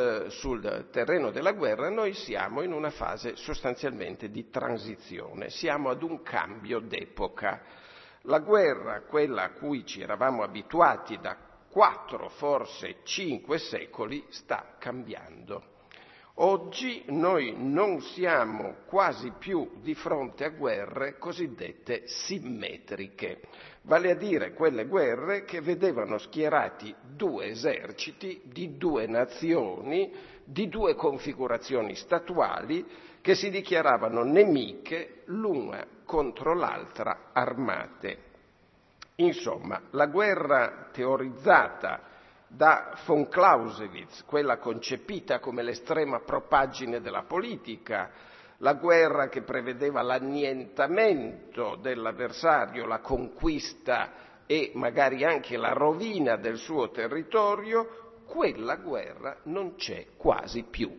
sul terreno della guerra noi siamo in una fase sostanzialmente di transizione, siamo ad un cambio d'epoca. La guerra, quella a cui ci eravamo abituati da 4, forse 5 secoli, sta cambiando. Oggi noi non siamo quasi più di fronte a guerre cosiddette simmetriche, vale a dire quelle guerre che vedevano schierati 2 eserciti di 2 nazioni, di 2 configurazioni statuali che si dichiaravano nemiche l'una contro l'altra armate. Insomma, la guerra teorizzata da von Clausewitz, quella concepita come l'estrema propaggine della politica, la guerra che prevedeva l'annientamento dell'avversario, la conquista e magari anche la rovina del suo territorio, quella guerra non c'è quasi più.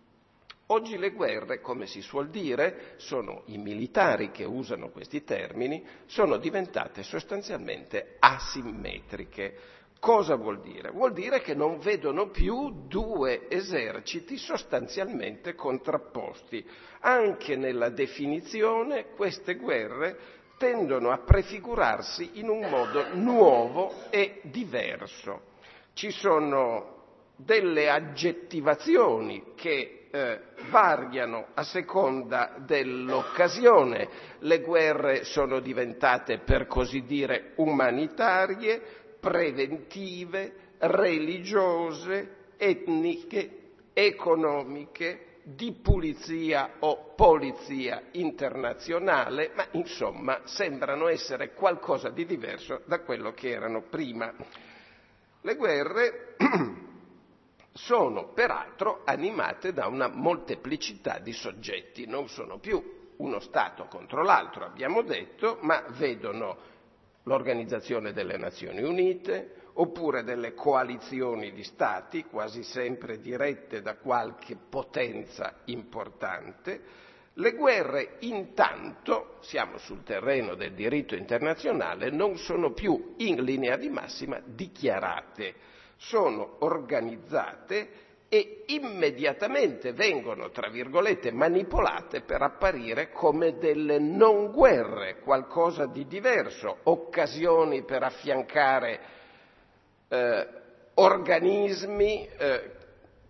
Oggi le guerre, come si suol dire, sono i militari che usano questi termini, sono diventate sostanzialmente asimmetriche. Cosa vuol dire? Vuol dire che non vedono più 2 eserciti sostanzialmente contrapposti. Anche nella definizione queste guerre tendono a prefigurarsi in un modo nuovo e diverso. Ci sono delle aggettivazioni che variano a seconda dell'occasione. Le guerre sono diventate, per così dire, umanitarie, preventive, religiose, etniche, economiche, di pulizia o polizia internazionale, ma insomma sembrano essere qualcosa di diverso da quello che erano prima. Le guerre sono peraltro animate da una molteplicità di soggetti, non sono più uno Stato contro l'altro, abbiamo detto, ma vedono l'Organizzazione delle Nazioni Unite, oppure delle coalizioni di Stati, quasi sempre dirette da qualche potenza importante. Le guerre, intanto, siamo sul terreno del diritto internazionale, non sono più in linea di massima dichiarate, sono organizzate e immediatamente vengono, tra virgolette, manipolate per apparire come delle non guerre, qualcosa di diverso, occasioni per affiancare organismi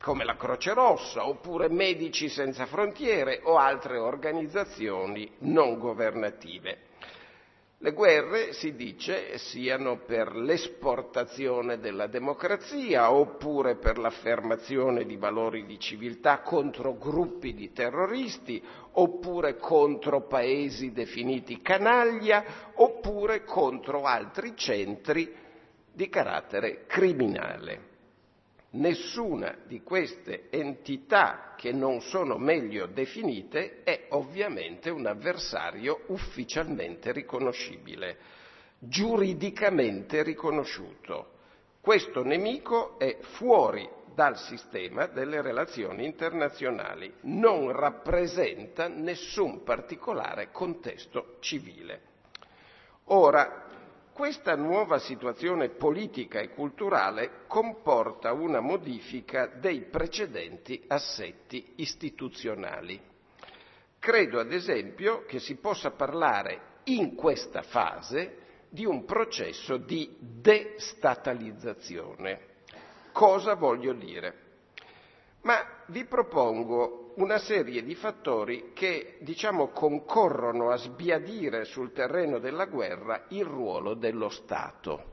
come la Croce Rossa, oppure Medici Senza Frontiere o altre organizzazioni non governative. Le guerre, si dice, siano per l'esportazione della democrazia oppure per l'affermazione di valori di civiltà contro gruppi di terroristi, oppure contro paesi definiti canaglia, oppure contro altri centri di carattere criminale. Nessuna di queste entità che non sono meglio definite è ovviamente un avversario ufficialmente riconoscibile, giuridicamente riconosciuto. Questo nemico è fuori dal sistema delle relazioni internazionali, non rappresenta nessun particolare contesto civile. Ora, questa nuova situazione politica e culturale comporta una modifica dei precedenti assetti istituzionali. Credo, ad esempio, che si possa parlare in questa fase di un processo di destatalizzazione. Cosa voglio dire? Ma vi propongo una serie di fattori che, concorrono a sbiadire sul terreno della guerra il ruolo dello Stato.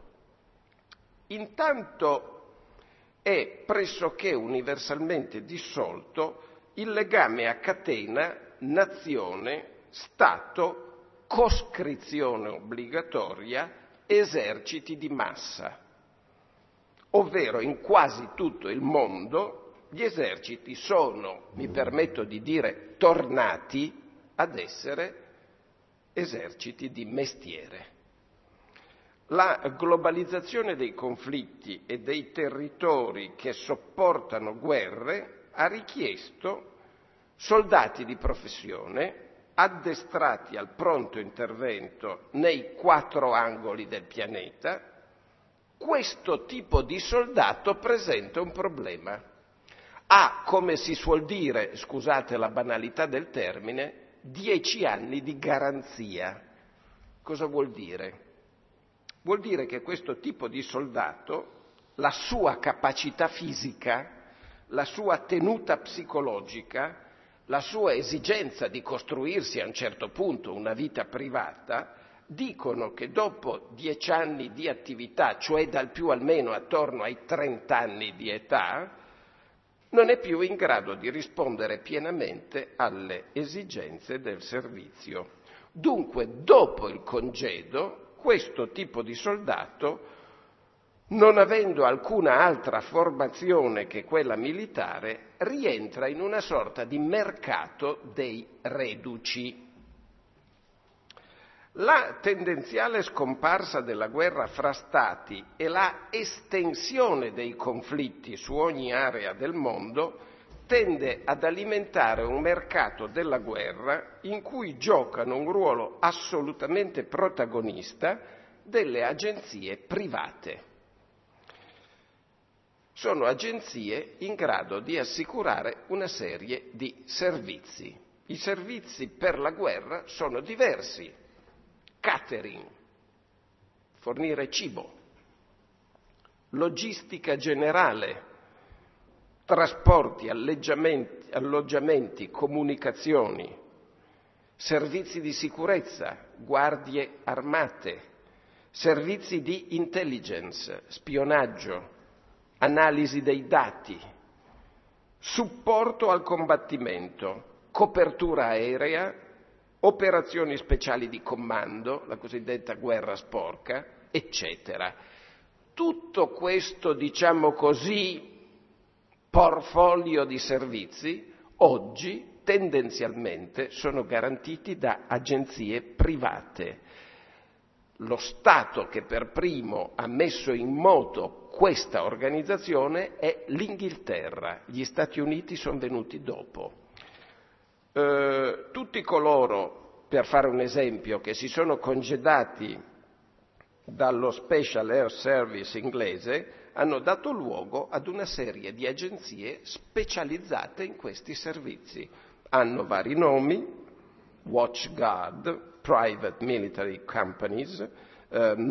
Intanto è pressoché universalmente dissolto il legame a catena nazione-Stato, coscrizione obbligatoria, eserciti di massa. Ovvero in quasi tutto il mondo gli eserciti sono, mi permetto di dire, tornati ad essere eserciti di mestiere. La globalizzazione dei conflitti e dei territori che sopportano guerre ha richiesto soldati di professione addestrati al pronto intervento nei 4 angoli del pianeta. Questo tipo di soldato presenta un problema. Ha, come si suol dire, scusate la banalità del termine, 10 anni di garanzia. Cosa vuol dire? Vuol dire che questo tipo di soldato, la sua capacità fisica, la sua tenuta psicologica, la sua esigenza di costruirsi a un certo punto una vita privata, dicono che dopo 10 anni di attività, cioè dal più almeno attorno ai 30 anni di età, non è più in grado di rispondere pienamente alle esigenze del servizio. Dunque, dopo il congedo, questo tipo di soldato, non avendo alcuna altra formazione che quella militare, rientra in una sorta di mercato dei reduci. La tendenziale scomparsa della guerra fra stati e la estensione dei conflitti su ogni area del mondo tende ad alimentare un mercato della guerra in cui giocano un ruolo assolutamente protagonista delle agenzie private. Sono agenzie in grado di assicurare una serie di servizi. I servizi per la guerra sono diversi. Catering, fornire cibo, logistica generale, trasporti, alloggiamenti, comunicazioni, servizi di sicurezza, guardie armate, servizi di intelligence, spionaggio, analisi dei dati, supporto al combattimento, copertura aerea, operazioni speciali di comando, la cosiddetta guerra sporca, eccetera. Tutto questo, portfolio di servizi, oggi tendenzialmente sono garantiti da agenzie private. Lo Stato che per primo ha messo in moto questa organizzazione è l'Inghilterra, gli Stati Uniti sono venuti dopo. Tutti coloro, per fare un esempio, che si sono congedati dallo Special Air Service inglese hanno dato luogo ad una serie di agenzie specializzate in questi servizi. Hanno vari nomi: WatchGuard, Private Military Companies,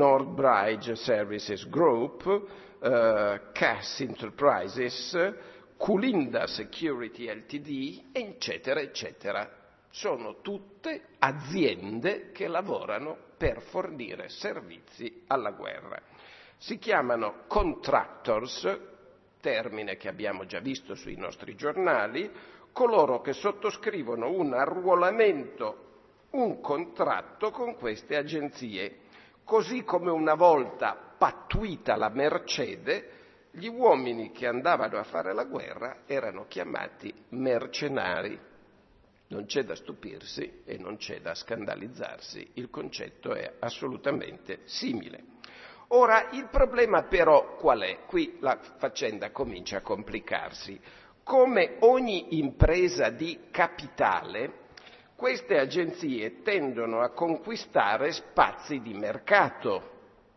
Northbridge Services Group, Cass Enterprises, Culinda Security Ltd, eccetera, eccetera. Sono tutte aziende che lavorano per fornire servizi alla guerra. Si chiamano contractors, termine che abbiamo già visto sui nostri giornali, coloro che sottoscrivono un arruolamento, un contratto con queste agenzie. Così come una volta pattuita la Mercede, gli uomini che andavano a fare la guerra erano chiamati mercenari. Non c'è da stupirsi e non c'è da scandalizzarsi, il concetto è assolutamente simile. Ora, il problema però qual è? Qui la faccenda comincia a complicarsi. Come ogni impresa di capitale, queste agenzie tendono a conquistare spazi di mercato.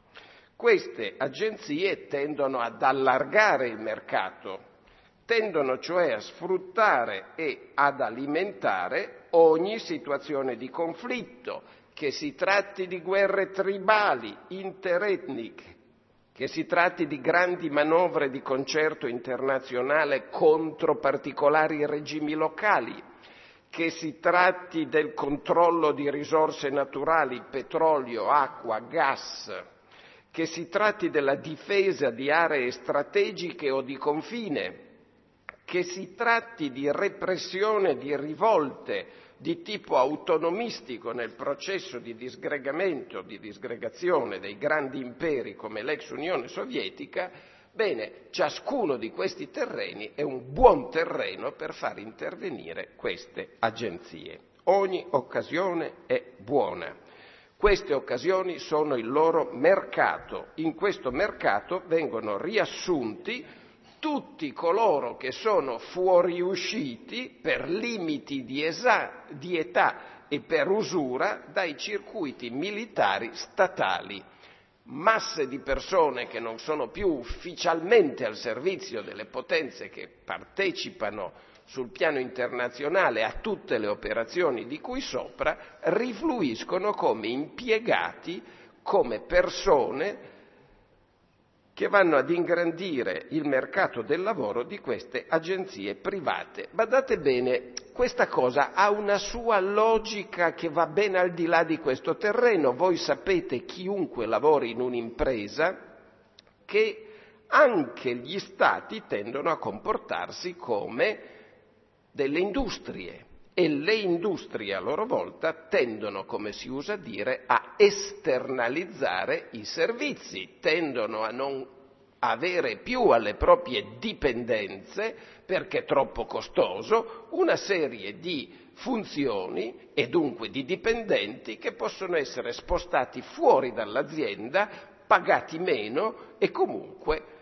Queste agenzie tendono ad allargare il mercato, tendono cioè a sfruttare e ad alimentare ogni situazione di conflitto, che si tratti di guerre tribali, interetniche, che si tratti di grandi manovre di concerto internazionale contro particolari regimi locali, che si tratti del controllo di risorse naturali, petrolio, acqua, gas, che si tratti della difesa di aree strategiche o di confine, che si tratti di repressione di rivolte di tipo autonomistico nel processo di disgregamento, di disgregazione dei grandi imperi come l'ex Unione Sovietica, bene, ciascuno di questi terreni è un buon terreno per far intervenire queste agenzie. Ogni occasione è buona. Queste occasioni sono il loro mercato. In questo mercato vengono riassunti tutti coloro che sono fuoriusciti per limiti di età e per usura dai circuiti militari statali. Masse di persone che non sono più ufficialmente al servizio delle potenze che partecipano sul piano internazionale a tutte le operazioni di cui sopra, rifluiscono come impiegati, come persone che vanno ad ingrandire il mercato del lavoro di queste agenzie private. Badate bene, questa cosa ha una sua logica che va ben al di là di questo terreno. Voi sapete, chiunque lavori in un'impresa, che anche gli stati tendono a comportarsi come delle industrie e le industrie a loro volta tendono, come si usa dire, a esternalizzare i servizi, tendono a non avere più alle proprie dipendenze, perché è troppo costoso, una serie di funzioni e dunque di dipendenti che possono essere spostati fuori dall'azienda, pagati meno e comunque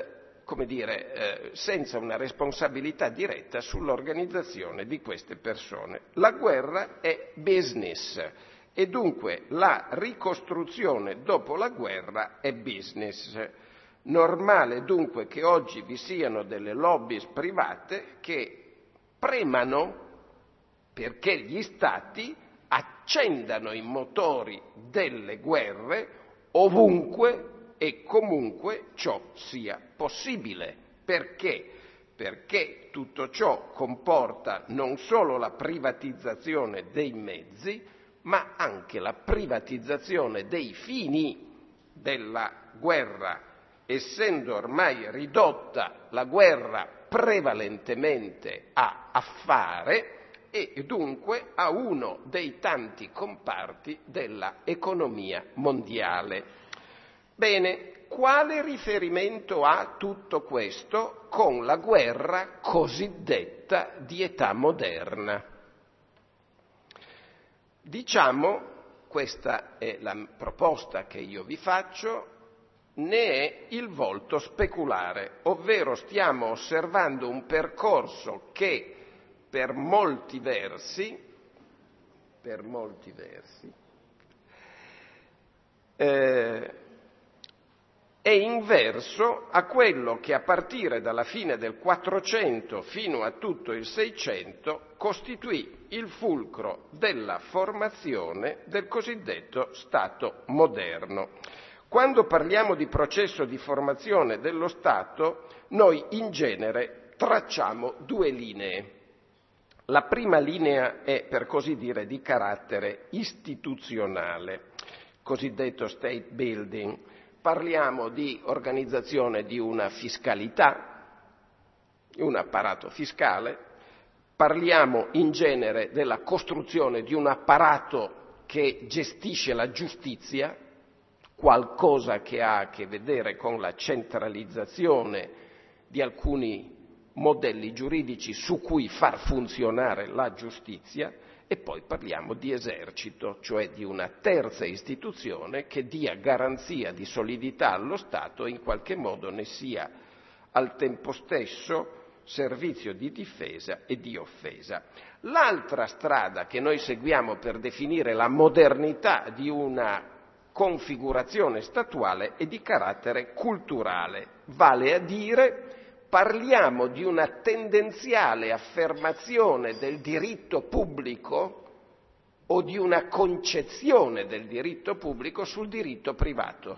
senza una responsabilità diretta sull'organizzazione di queste persone. La guerra è business e dunque la ricostruzione dopo la guerra è business. Normale dunque che oggi vi siano delle lobby private che premano perché gli stati accendano i motori delle guerre ovunque e comunque ciò sia possibile. Perché? Perché tutto ciò comporta non solo la privatizzazione dei mezzi, ma anche la privatizzazione dei fini della guerra, essendo ormai ridotta la guerra prevalentemente a affare e dunque a uno dei tanti comparti della economia mondiale. Bene, quale riferimento ha tutto questo con la guerra cosiddetta di età moderna? Diciamo, questa è la proposta che io vi faccio, ne è il volto speculare, ovvero stiamo osservando un percorso che per molti versi è inverso a quello che a partire dalla fine del 400 fino a tutto il 600 costituì il fulcro della formazione del cosiddetto Stato moderno. Quando parliamo di processo di formazione dello Stato, noi in genere tracciamo due linee. La prima linea è, per così dire, di carattere istituzionale, cosiddetto state building. Parliamo di organizzazione di una fiscalità, un apparato fiscale, parliamo in genere della costruzione di un apparato che gestisce la giustizia, qualcosa che ha a che vedere con la centralizzazione di alcuni modelli giuridici su cui far funzionare la giustizia, e poi parliamo di esercito, cioè di una terza istituzione che dia garanzia di solidità allo Stato e in qualche modo ne sia al tempo stesso servizio di difesa e di offesa. L'altra strada che noi seguiamo per definire la modernità di una configurazione statuale è di carattere culturale, vale a dire parliamo di una tendenziale affermazione del diritto pubblico o di una concezione del diritto pubblico sul diritto privato.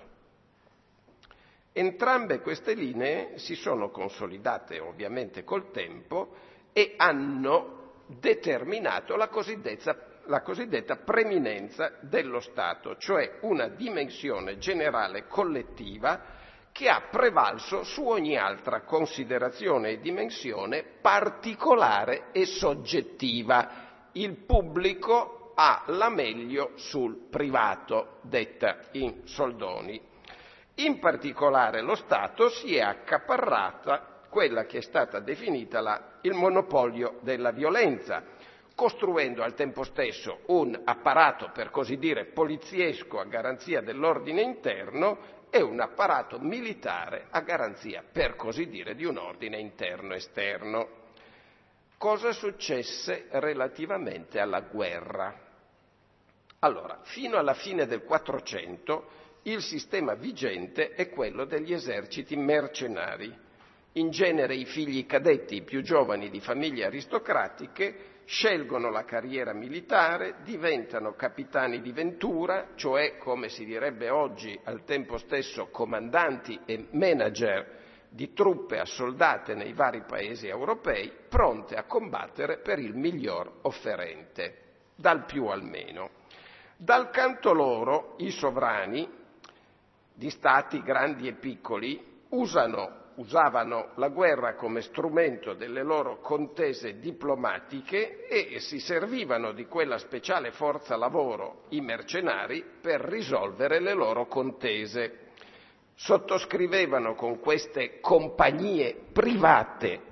Entrambe queste linee si sono consolidate ovviamente col tempo e hanno determinato la cosiddetta preminenza dello Stato, cioè una dimensione generale collettiva che ha prevalso su ogni altra considerazione e dimensione particolare e soggettiva. Il pubblico ha la meglio sul privato, detta in soldoni. In particolare lo Stato si è accaparrata quella che è stata definita il monopolio della violenza, costruendo al tempo stesso un apparato, per così dire, poliziesco a garanzia dell'ordine interno e un apparato militare a garanzia, per così dire, di un ordine interno-esterno. Cosa successe relativamente alla guerra? Allora, fino alla fine del 400 il sistema vigente è quello degli eserciti mercenari. In genere i figli cadetti, i più giovani di famiglie aristocratiche, scelgono la carriera militare, diventano capitani di ventura, cioè, come si direbbe oggi, al tempo stesso comandanti e manager di truppe assoldate nei vari paesi europei, pronte a combattere per il miglior offerente, dal più al meno. Dal canto loro, i sovrani di stati grandi e piccoli usavano la guerra come strumento delle loro contese diplomatiche e si servivano di quella speciale forza lavoro, i mercenari, per risolvere le loro contese. Sottoscrivevano con queste compagnie private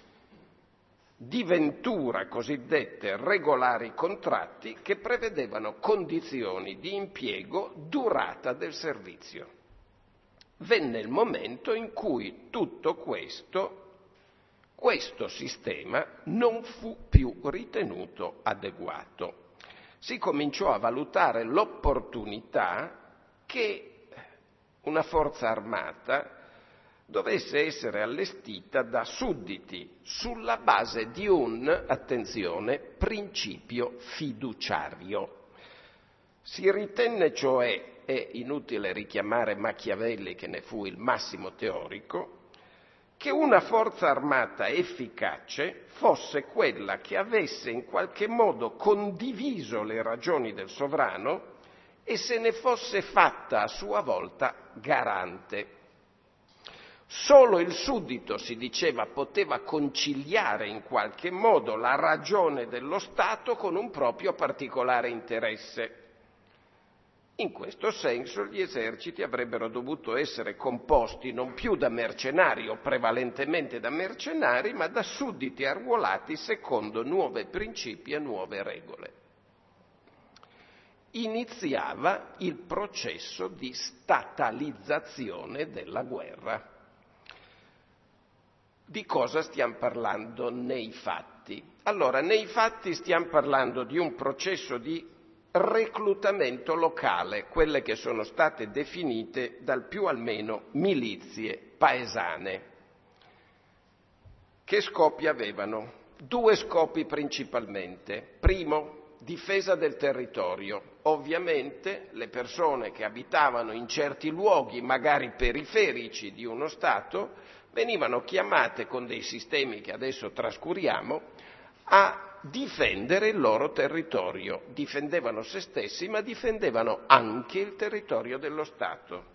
di ventura cosiddette regolari contratti che prevedevano condizioni di impiego, durata del servizio. Venne il momento in cui tutto questo sistema non fu più ritenuto adeguato. Si cominciò a valutare l'opportunità che una forza armata dovesse essere allestita da sudditi sulla base di un, attenzione, principio fiduciario. Si ritenne cioè, è inutile richiamare Machiavelli che ne fu il massimo teorico, che una forza armata efficace fosse quella che avesse in qualche modo condiviso le ragioni del sovrano e se ne fosse fatta a sua volta garante. Solo il suddito, si diceva, poteva conciliare in qualche modo la ragione dello Stato con un proprio particolare interesse. In questo senso gli eserciti avrebbero dovuto essere composti non più da mercenari o prevalentemente da mercenari, ma da sudditi arruolati secondo nuovi principi e nuove regole. Iniziava il processo di statalizzazione della guerra. Di cosa stiamo parlando nei fatti? Allora, nei fatti stiamo parlando di un processo di reclutamento locale, quelle che sono state definite dal più al meno milizie paesane. Che scopi avevano? Due scopi principalmente. Primo, difesa del territorio. Ovviamente le persone che abitavano in certi luoghi, magari periferici di uno Stato, venivano chiamate con dei sistemi che adesso trascuriamo a difendere il loro territorio. Difendevano se stessi, ma difendevano anche il territorio dello Stato.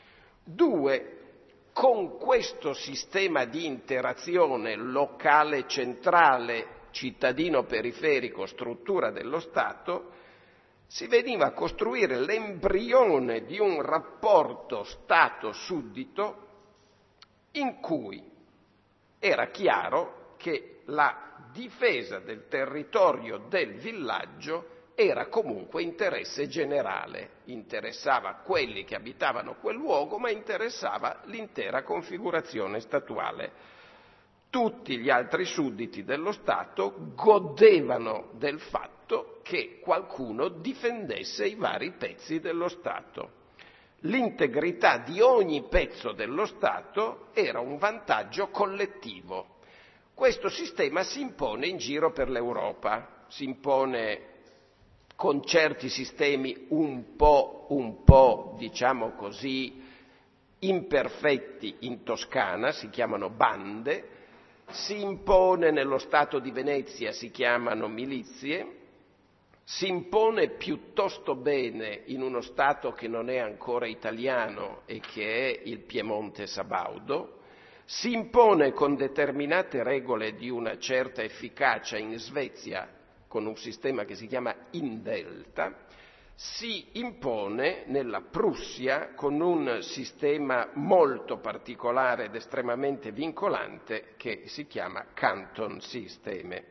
2. Con questo sistema di interazione locale-centrale, cittadino-periferico, struttura dello Stato, si veniva a costruire l'embrione di un rapporto Stato-suddito in cui era chiaro che la difesa del territorio del villaggio era comunque interesse generale, interessava quelli che abitavano quel luogo, ma interessava l'intera configurazione statuale. Tutti gli altri sudditi dello Stato godevano del fatto che qualcuno difendesse i vari pezzi dello Stato. L'integrità di ogni pezzo dello Stato era un vantaggio collettivo. Questo sistema si impone in giro per l'Europa, si impone con certi sistemi un po', diciamo così, imperfetti in Toscana, si chiamano bande, si impone nello Stato di Venezia, si chiamano milizie, si impone piuttosto bene in uno Stato che non è ancora italiano e che è il Piemonte sabaudo, si impone con determinate regole di una certa efficacia in Svezia con un sistema che si chiama Indelta, si impone nella Prussia con un sistema molto particolare ed estremamente vincolante che si chiama Canton Systeme.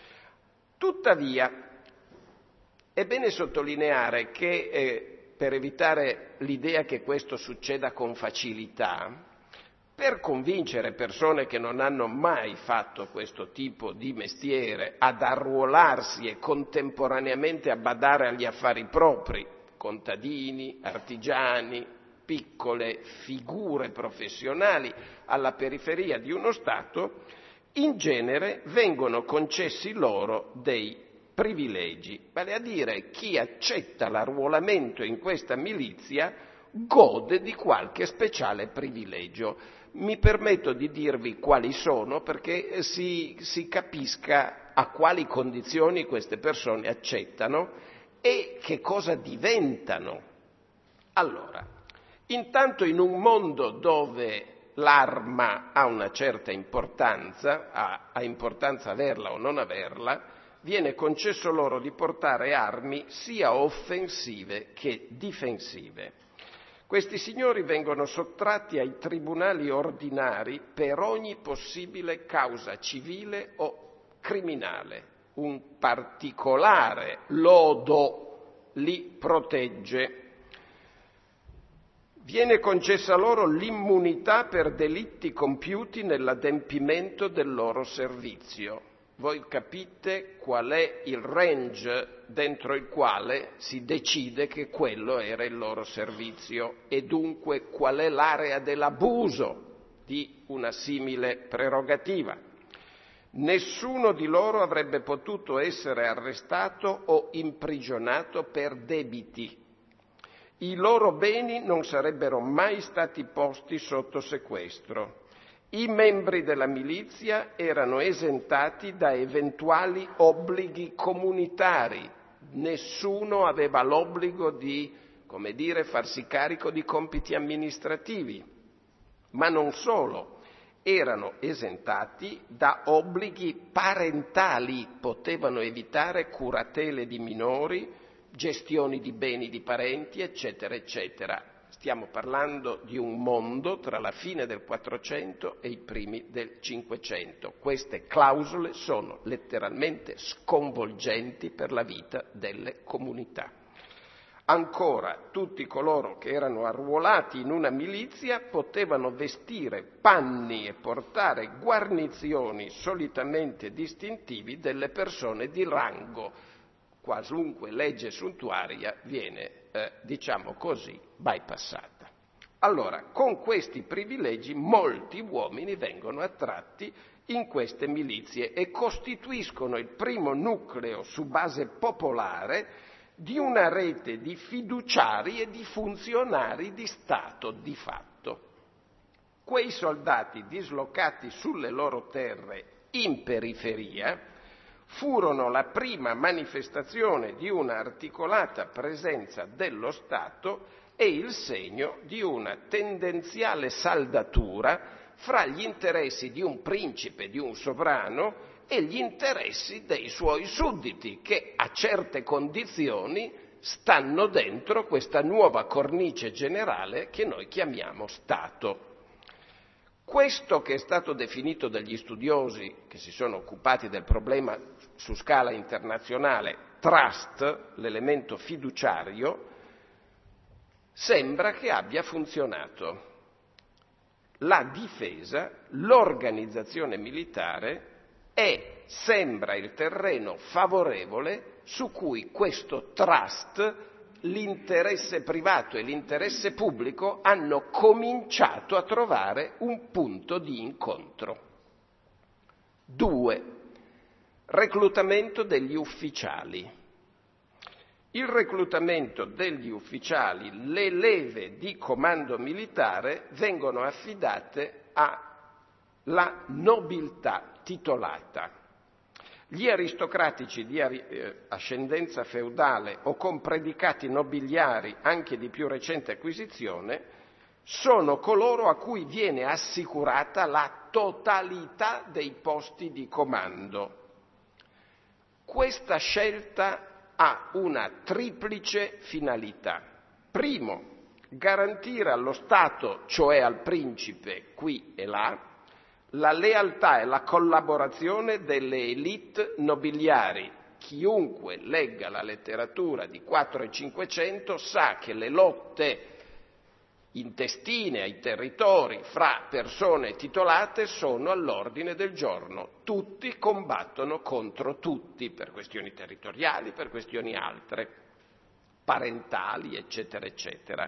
Tuttavia, è bene sottolineare che, per evitare l'idea che questo succeda con facilità, per convincere persone che non hanno mai fatto questo tipo di mestiere ad arruolarsi e contemporaneamente a badare agli affari propri, contadini, artigiani, piccole figure professionali alla periferia di uno Stato, in genere vengono concessi loro dei privilegi, vale a dire chi accetta l'arruolamento in questa milizia gode di qualche speciale privilegio. Mi permetto di dirvi quali sono perché si capisca a quali condizioni queste persone accettano e che cosa diventano. Allora, intanto in un mondo dove l'arma ha una certa importanza, ha importanza averla o non averla, viene concesso loro di portare armi sia offensive che difensive. Questi signori vengono sottratti ai tribunali ordinari per ogni possibile causa civile o criminale. Un particolare lodo li protegge. Viene concessa loro l'immunità per delitti compiuti nell'adempimento del loro servizio. Voi capite qual è il range dentro il quale si decide che quello era il loro servizio e dunque qual è l'area dell'abuso di una simile prerogativa. Nessuno di loro avrebbe potuto essere arrestato o imprigionato per debiti. I loro beni non sarebbero mai stati posti sotto sequestro. I membri della milizia erano esentati da eventuali obblighi comunitari. Nessuno aveva l'obbligo di, farsi carico di compiti amministrativi. Ma non solo, erano esentati da obblighi parentali, potevano evitare curatele di minori, gestioni di beni di parenti, eccetera, eccetera. Stiamo parlando di un mondo tra la fine del 400 e i primi del 500. Queste clausole sono letteralmente sconvolgenti per la vita delle comunità. Ancora, tutti coloro che erano arruolati in una milizia potevano vestire panni e portare guarnizioni solitamente distintivi delle persone di rango. Qualunque legge suntuaria viene, bypassata. Allora, con questi privilegi molti uomini vengono attratti in queste milizie e costituiscono il primo nucleo su base popolare di una rete di fiduciari e di funzionari di Stato di fatto. quei soldati dislocati sulle loro terre in periferia furono la prima manifestazione di una articolata presenza dello Stato e il segno di una tendenziale saldatura fra gli interessi di un principe, di un sovrano, e gli interessi dei suoi sudditi, che a certe condizioni stanno dentro questa nuova cornice generale che noi chiamiamo Stato. Questo che è stato definito dagli studiosi che si sono occupati del problema su scala internazionale trust, l'elemento fiduciario, sembra che abbia funzionato. La difesa, l'organizzazione militare sembra il terreno favorevole su cui questo trust, l'interesse privato e l'interesse pubblico hanno cominciato a trovare un punto di incontro. 2. Reclutamento degli ufficiali. Il reclutamento degli ufficiali, le leve di comando militare vengono affidate alla nobiltà titolata. Gli aristocratici di ascendenza feudale o con predicati nobiliari anche di più recente acquisizione sono coloro a cui viene assicurata la totalità dei posti di comando. Questa scelta ha una triplice finalità. Primo, garantire allo Stato, cioè al principe qui e là, la lealtà e la collaborazione delle élite nobiliari. Chiunque legga la letteratura di 4 e 500 sa che le lotte intestine ai territori fra persone titolate sono all'ordine del giorno. Tutti combattono contro tutti per questioni territoriali, per questioni altre, parentali, eccetera, eccetera.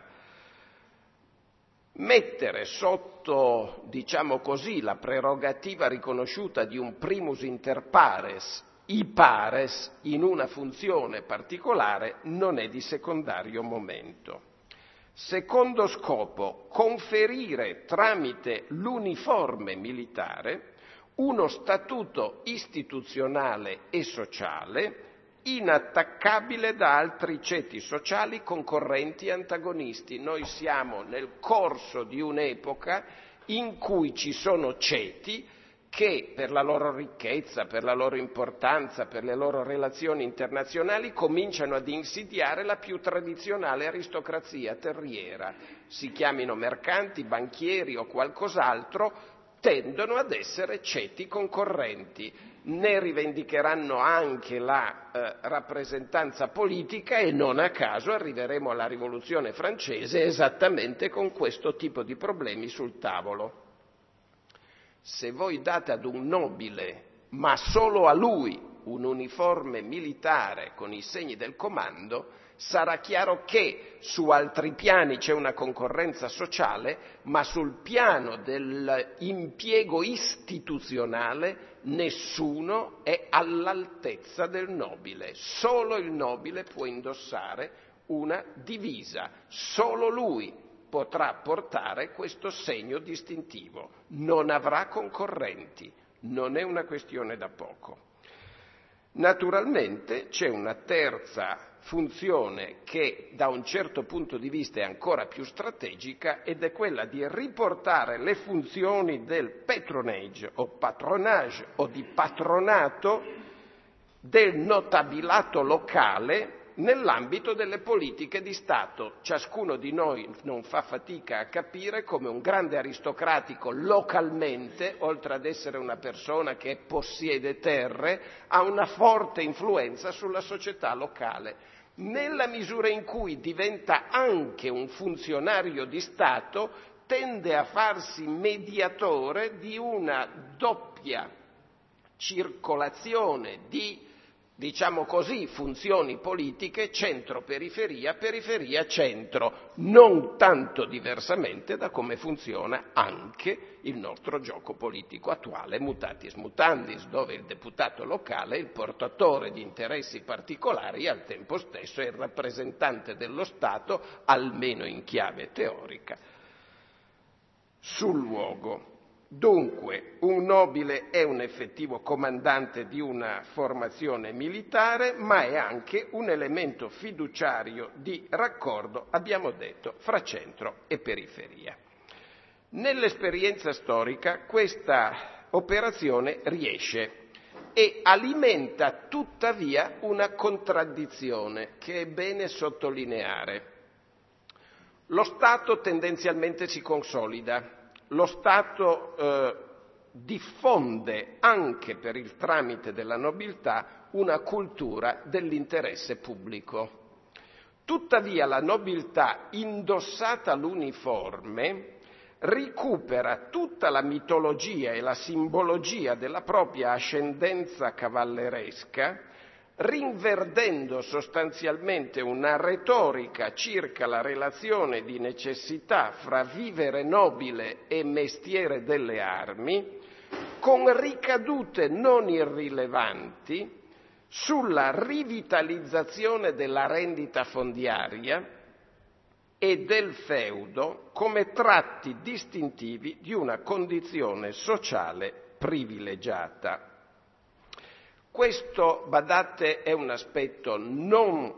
Mettere sotto, diciamo così, la prerogativa riconosciuta di un primus inter pares, i pares, in una funzione particolare non è di secondario momento. Secondo scopo, conferire tramite l'uniforme militare uno statuto istituzionale e sociale inattaccabile da altri ceti sociali concorrenti e antagonisti. Noi siamo nel corso di un'epoca in cui ci sono ceti che per la loro ricchezza, per la loro importanza, per le loro relazioni internazionali cominciano ad insidiare la più tradizionale aristocrazia terriera. Si chiamino mercanti, banchieri o qualcos'altro, tendono ad essere ceti concorrenti. Ne rivendicheranno anche la rappresentanza politica e non a caso arriveremo alla Rivoluzione francese esattamente con questo tipo di problemi sul tavolo. Se voi date ad un nobile, ma solo a lui, un uniforme militare con i segni del comando, sarà chiaro che su altri piani c'è una concorrenza sociale, ma sul piano dell'impiego istituzionale nessuno è all'altezza del nobile. Solo il nobile può indossare una divisa, solo lui potrà portare questo segno distintivo, non avrà concorrenti, non è una questione da poco. Naturalmente c'è una terza funzione che da un certo punto di vista è ancora più strategica ed è quella di riportare le funzioni del patronage o di patronato del notabilato locale nell'ambito delle politiche di Stato. Ciascuno di noi non fa fatica a capire come un grande aristocratico localmente, oltre ad essere una persona che possiede terre, ha una forte influenza sulla società locale. Nella misura in cui diventa anche un funzionario di Stato, tende a farsi mediatore di una doppia circolazione di, diciamo così, funzioni politiche centro-periferia, periferia-centro, non tanto diversamente da come funziona anche il nostro gioco politico attuale, mutatis mutandis, dove il deputato locale è il portatore di interessi particolari e al tempo stesso è il rappresentante dello Stato, almeno in chiave teorica. sul luogo. Dunque, un nobile è un effettivo comandante di una formazione militare, ma è anche un elemento fiduciario di raccordo, abbiamo detto, fra centro e periferia. Nell'esperienza storica questa operazione riesce e alimenta tuttavia una contraddizione che è bene sottolineare. Lo Stato tendenzialmente si consolida. Lo Stato diffonde anche per il tramite della nobiltà una cultura dell'interesse pubblico. Tuttavia la nobiltà, indossata l'uniforme, recupera tutta la mitologia e la simbologia della propria ascendenza cavalleresca, rinverdendo sostanzialmente una retorica circa la relazione di necessità fra vivere nobile e mestiere delle armi, con ricadute non irrilevanti sulla rivitalizzazione della rendita fondiaria e del feudo come tratti distintivi di una condizione sociale privilegiata. Questo, badate, è un aspetto non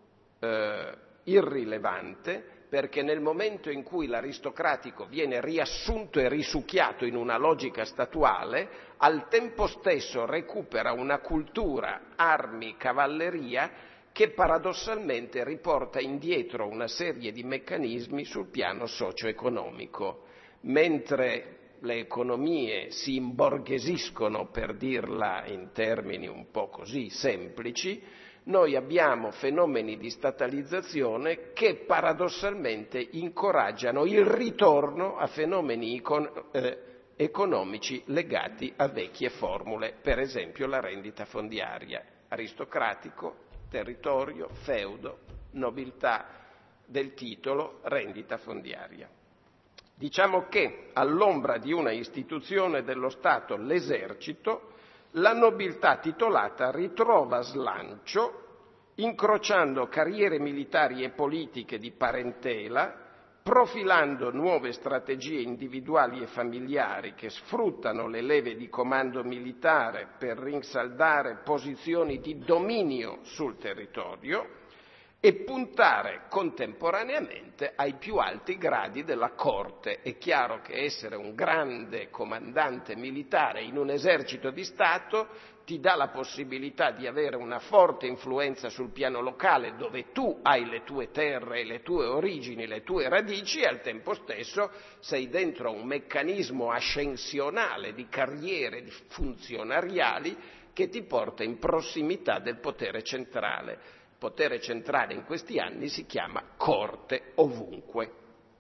irrilevante, perché nel momento in cui l'aristocratico viene riassunto e risucchiato in una logica statuale, al tempo stesso recupera una cultura, armi, cavalleria, che paradossalmente riporta indietro una serie di meccanismi sul piano socio-economico. Mentre le economie si imborghesiscono, per dirla in termini un po' così semplici, noi abbiamo fenomeni di statalizzazione che paradossalmente incoraggiano il ritorno a fenomeni economici legati a vecchie formule, per esempio la rendita fondiaria, aristocratico, territorio, feudo, nobiltà del titolo, rendita fondiaria. Diciamo che all'ombra di una istituzione dello Stato, l'esercito, la nobiltà titolata ritrova slancio incrociando carriere militari e politiche di parentela, profilando nuove strategie individuali e familiari che sfruttano le leve di comando militare per rinsaldare posizioni di dominio sul territorio e puntare contemporaneamente ai più alti gradi della corte. È chiaro che essere un grande comandante militare in un esercito di Stato ti dà la possibilità di avere una forte influenza sul piano locale, dove tu hai le tue terre, le tue origini, le tue radici, e al tempo stesso sei dentro un meccanismo ascensionale di carriere funzionariali che ti porta in prossimità del potere centrale. Il potere centrale in questi anni si chiama corte ovunque.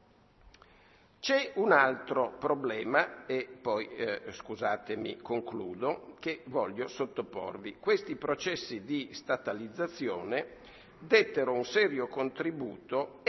C'è un altro problema, e poi, scusatemi, concludo, che voglio sottoporvi. Questi processi di statalizzazione ebbero un serio contributo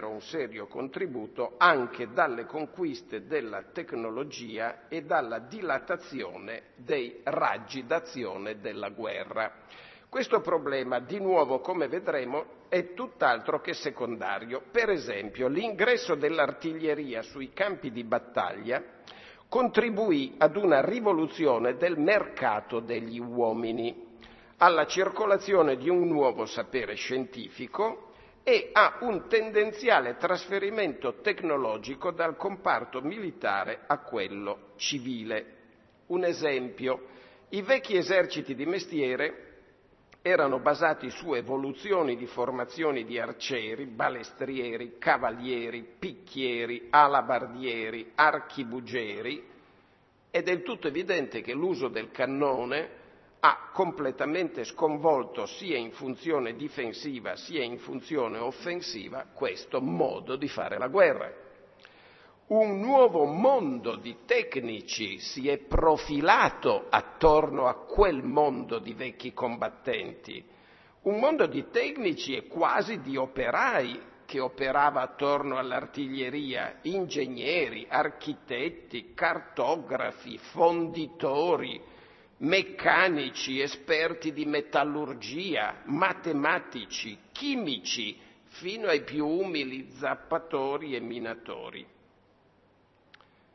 anche dalle conquiste della tecnologia e dalla dilatazione dei raggi d'azione della guerra. Questo problema, di nuovo, come vedremo, è tutt'altro che secondario. Per esempio, l'ingresso dell'artiglieria sui campi di battaglia contribuì ad una rivoluzione del mercato degli uomini, alla circolazione di un nuovo sapere scientifico e a un tendenziale trasferimento tecnologico dal comparto militare a quello civile. Un esempio: i vecchi eserciti di mestiere erano basati su evoluzioni di formazioni di arcieri, balestrieri, cavalieri, picchieri, alabardieri, archibugieri. È del tutto evidente che l'uso del cannone ha completamente sconvolto, sia in funzione difensiva sia in funzione offensiva, questo modo di fare la guerra. Un nuovo mondo di tecnici si è profilato attorno a quel mondo di vecchi combattenti, un mondo di tecnici e quasi di operai che operava attorno all'artiglieria, ingegneri, architetti, cartografi, fonditori, meccanici, esperti di metallurgia, matematici, chimici, fino ai più umili zappatori e minatori.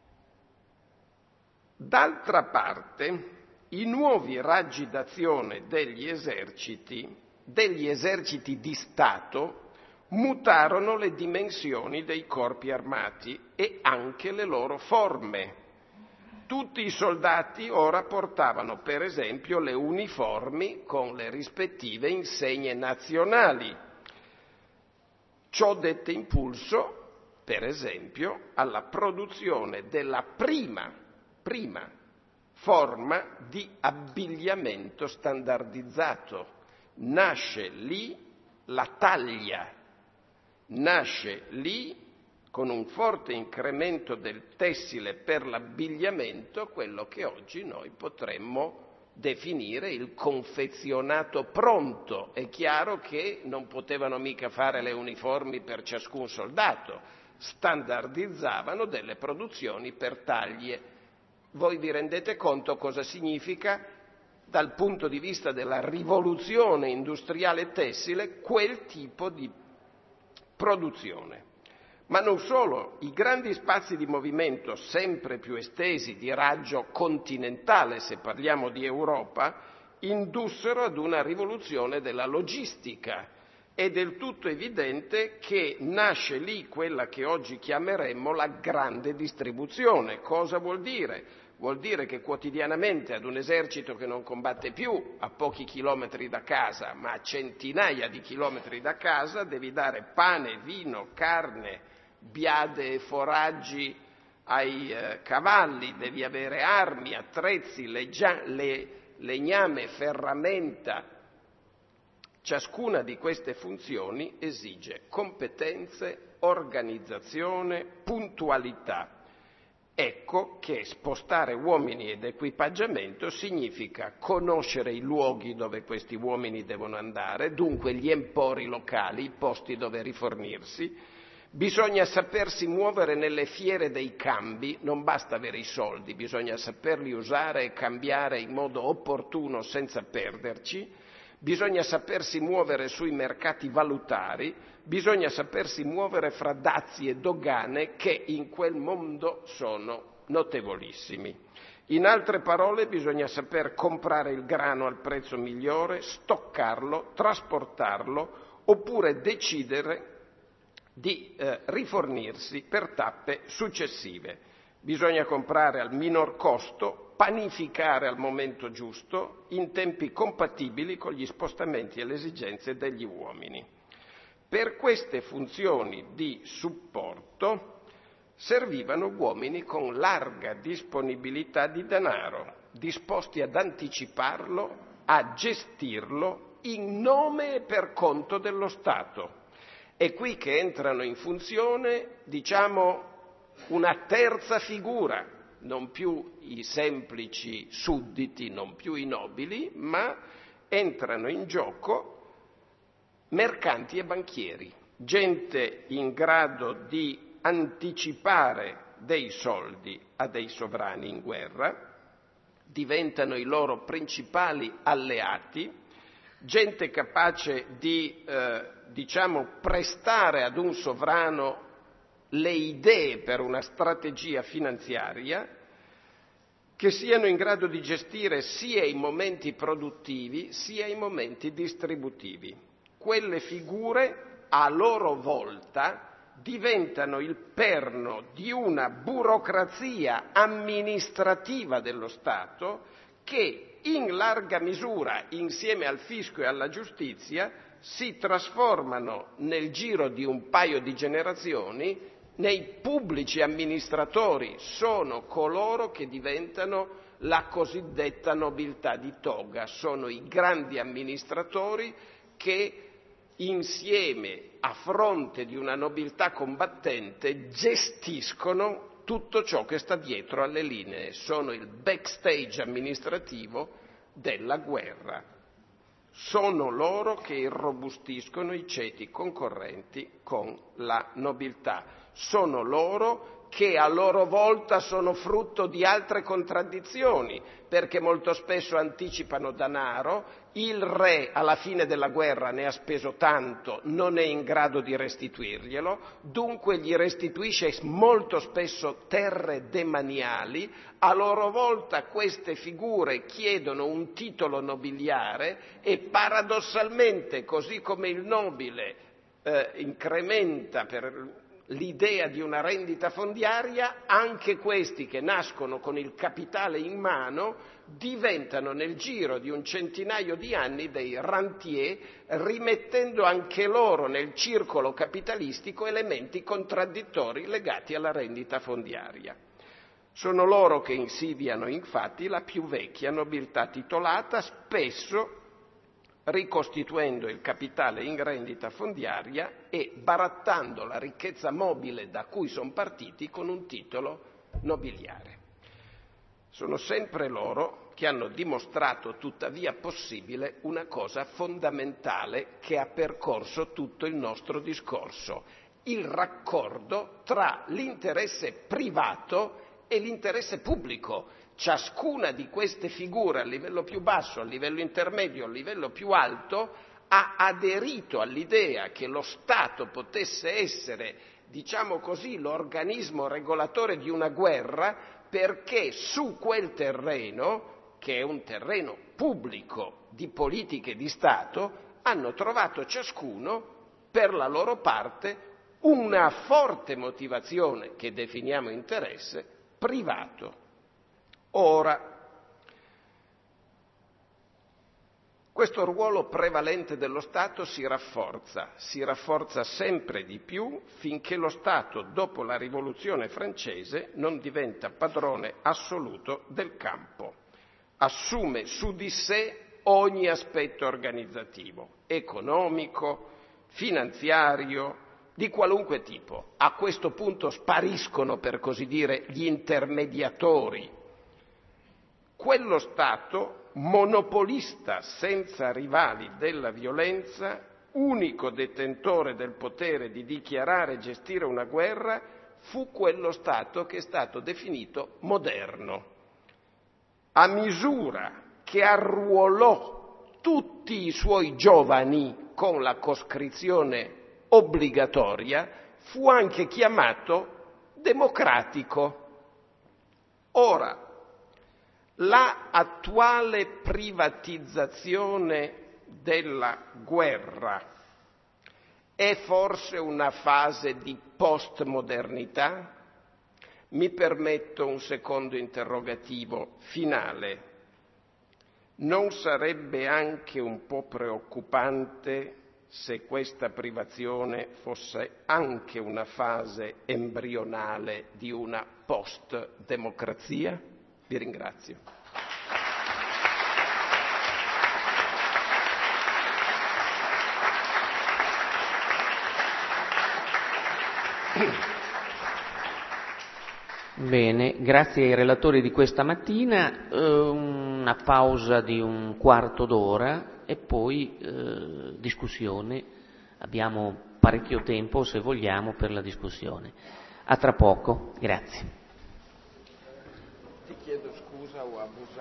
D'altra parte, i nuovi raggi d'azione degli eserciti di Stato, mutarono le dimensioni dei corpi armati e anche le loro forme. Tutti i soldati ora portavano, per esempio, le uniformi con le rispettive insegne nazionali. Ciò dette impulso, per esempio, alla produzione della prima forma di abbigliamento standardizzato. Nasce lì la taglia, nasce lì, con un forte incremento del tessile per l'abbigliamento, quello che oggi noi potremmo definire il confezionato pronto. È chiaro che non potevano mica fare le uniformi per ciascun soldato, standardizzavano delle produzioni per taglie. Voi vi rendete conto cosa significa, dal punto di vista della rivoluzione industriale tessile, quel tipo di produzione? Ma non solo, i grandi spazi di movimento sempre più estesi, di raggio continentale, se parliamo di Europa, indussero ad una rivoluzione della logistica. È del tutto evidente che nasce lì quella che oggi chiameremmo la grande distribuzione. Cosa vuol dire? Vuol dire che quotidianamente ad un esercito che non combatte più a pochi chilometri da casa, ma a centinaia di chilometri da casa, devi dare pane, vino, carne, biade e foraggi ai cavalli, devi avere armi, attrezzi, legname, ferramenta. Ciascuna di queste funzioni esige competenze, organizzazione, puntualità. Ecco che spostare uomini ed equipaggiamento significa conoscere i luoghi dove questi uomini devono andare, dunque gli empori locali, i posti dove rifornirsi. Bisogna sapersi muovere nelle fiere dei cambi, non basta avere i soldi, bisogna saperli usare e cambiare in modo opportuno senza perderci. Bisogna sapersi muovere sui mercati valutari, bisogna sapersi muovere fra dazi e dogane che in quel mondo sono notevolissimi. In altre parole, bisogna saper comprare il grano al prezzo migliore, stoccarlo, trasportarlo, oppure decidere di rifornirsi per tappe successive. Bisogna comprare al minor costo, panificare al momento giusto, in tempi compatibili con gli spostamenti e le esigenze degli uomini. Per queste funzioni di supporto servivano uomini con larga disponibilità di denaro, disposti ad anticiparlo, a gestirlo in nome e per conto dello Stato. È qui che entrano in funzione, una terza figura, non più i semplici sudditi, non più i nobili, ma entrano in gioco mercanti e banchieri, gente in grado di anticipare dei soldi a dei sovrani in guerra, diventano i loro principali alleati, gente capace di prestare ad un sovrano le idee per una strategia finanziaria, che siano in grado di gestire sia i momenti produttivi sia i momenti distributivi. Quelle figure, a loro volta, diventano il perno di una burocrazia amministrativa dello Stato che in larga misura, insieme al fisco e alla giustizia, si trasformano nel giro di un paio di generazioni nei pubblici amministratori. Sono coloro che diventano la cosiddetta nobiltà di toga, sono i grandi amministratori che insieme, a fronte di una nobiltà combattente, gestiscono tutto ciò che sta dietro alle linee, sono il backstage amministrativo della guerra. Sono loro che irrobustiscono i ceti concorrenti con la nobiltà, sono loro che a loro volta sono frutto di altre contraddizioni, perché molto spesso anticipano denaro, il re alla fine della guerra ne ha speso tanto, non è in grado di restituirglielo, dunque gli restituisce molto spesso terre demaniali, a loro volta queste figure chiedono un titolo nobiliare e paradossalmente, così come il nobile incrementa per l'idea di una rendita fondiaria, anche questi che nascono con il capitale in mano diventano nel giro di un centinaio di anni dei rentier, rimettendo anche loro nel circolo capitalistico elementi contraddittori legati alla rendita fondiaria. Sono loro che insidiano infatti la più vecchia nobiltà titolata, spesso ricostituendo il capitale in rendita fondiaria e barattando la ricchezza mobile da cui sono partiti con un titolo nobiliare. Sono sempre loro che hanno dimostrato tuttavia possibile una cosa fondamentale che ha percorso tutto il nostro discorso: il raccordo tra l'interesse privato e l'interesse pubblico. Ciascuna di queste figure, a livello più basso, a livello intermedio, a livello più alto, ha aderito all'idea che lo Stato potesse essere, diciamo così, l'organismo regolatore di una guerra, perché su quel terreno, che è un terreno pubblico di politiche di Stato, hanno trovato ciascuno, per la loro parte, una forte motivazione, che definiamo interesse, privato. Ora, questo ruolo prevalente dello Stato si rafforza sempre di più finché lo Stato, dopo la Rivoluzione francese, non diventa padrone assoluto del campo. Assume su di sé ogni aspetto organizzativo, economico, finanziario, di qualunque tipo. A questo punto spariscono, per così dire, gli intermediatori. Quello Stato, monopolista senza rivali della violenza, unico detentore del potere di dichiarare e gestire una guerra, fu quello Stato che è stato definito moderno. A misura che arruolò tutti i suoi giovani con la coscrizione obbligatoria, fu anche chiamato democratico. Ora, la attuale privatizzazione della guerra è forse una fase di postmodernità? Mi permetto un secondo interrogativo finale. Non sarebbe anche un po' preoccupante se questa privazione fosse anche una fase embrionale di una post-democrazia? Vi ringrazio. Bene, grazie ai relatori di questa mattina, una pausa di un quarto d'ora e poi discussione. Abbiamo parecchio tempo, se vogliamo, per la discussione. A tra poco, grazie.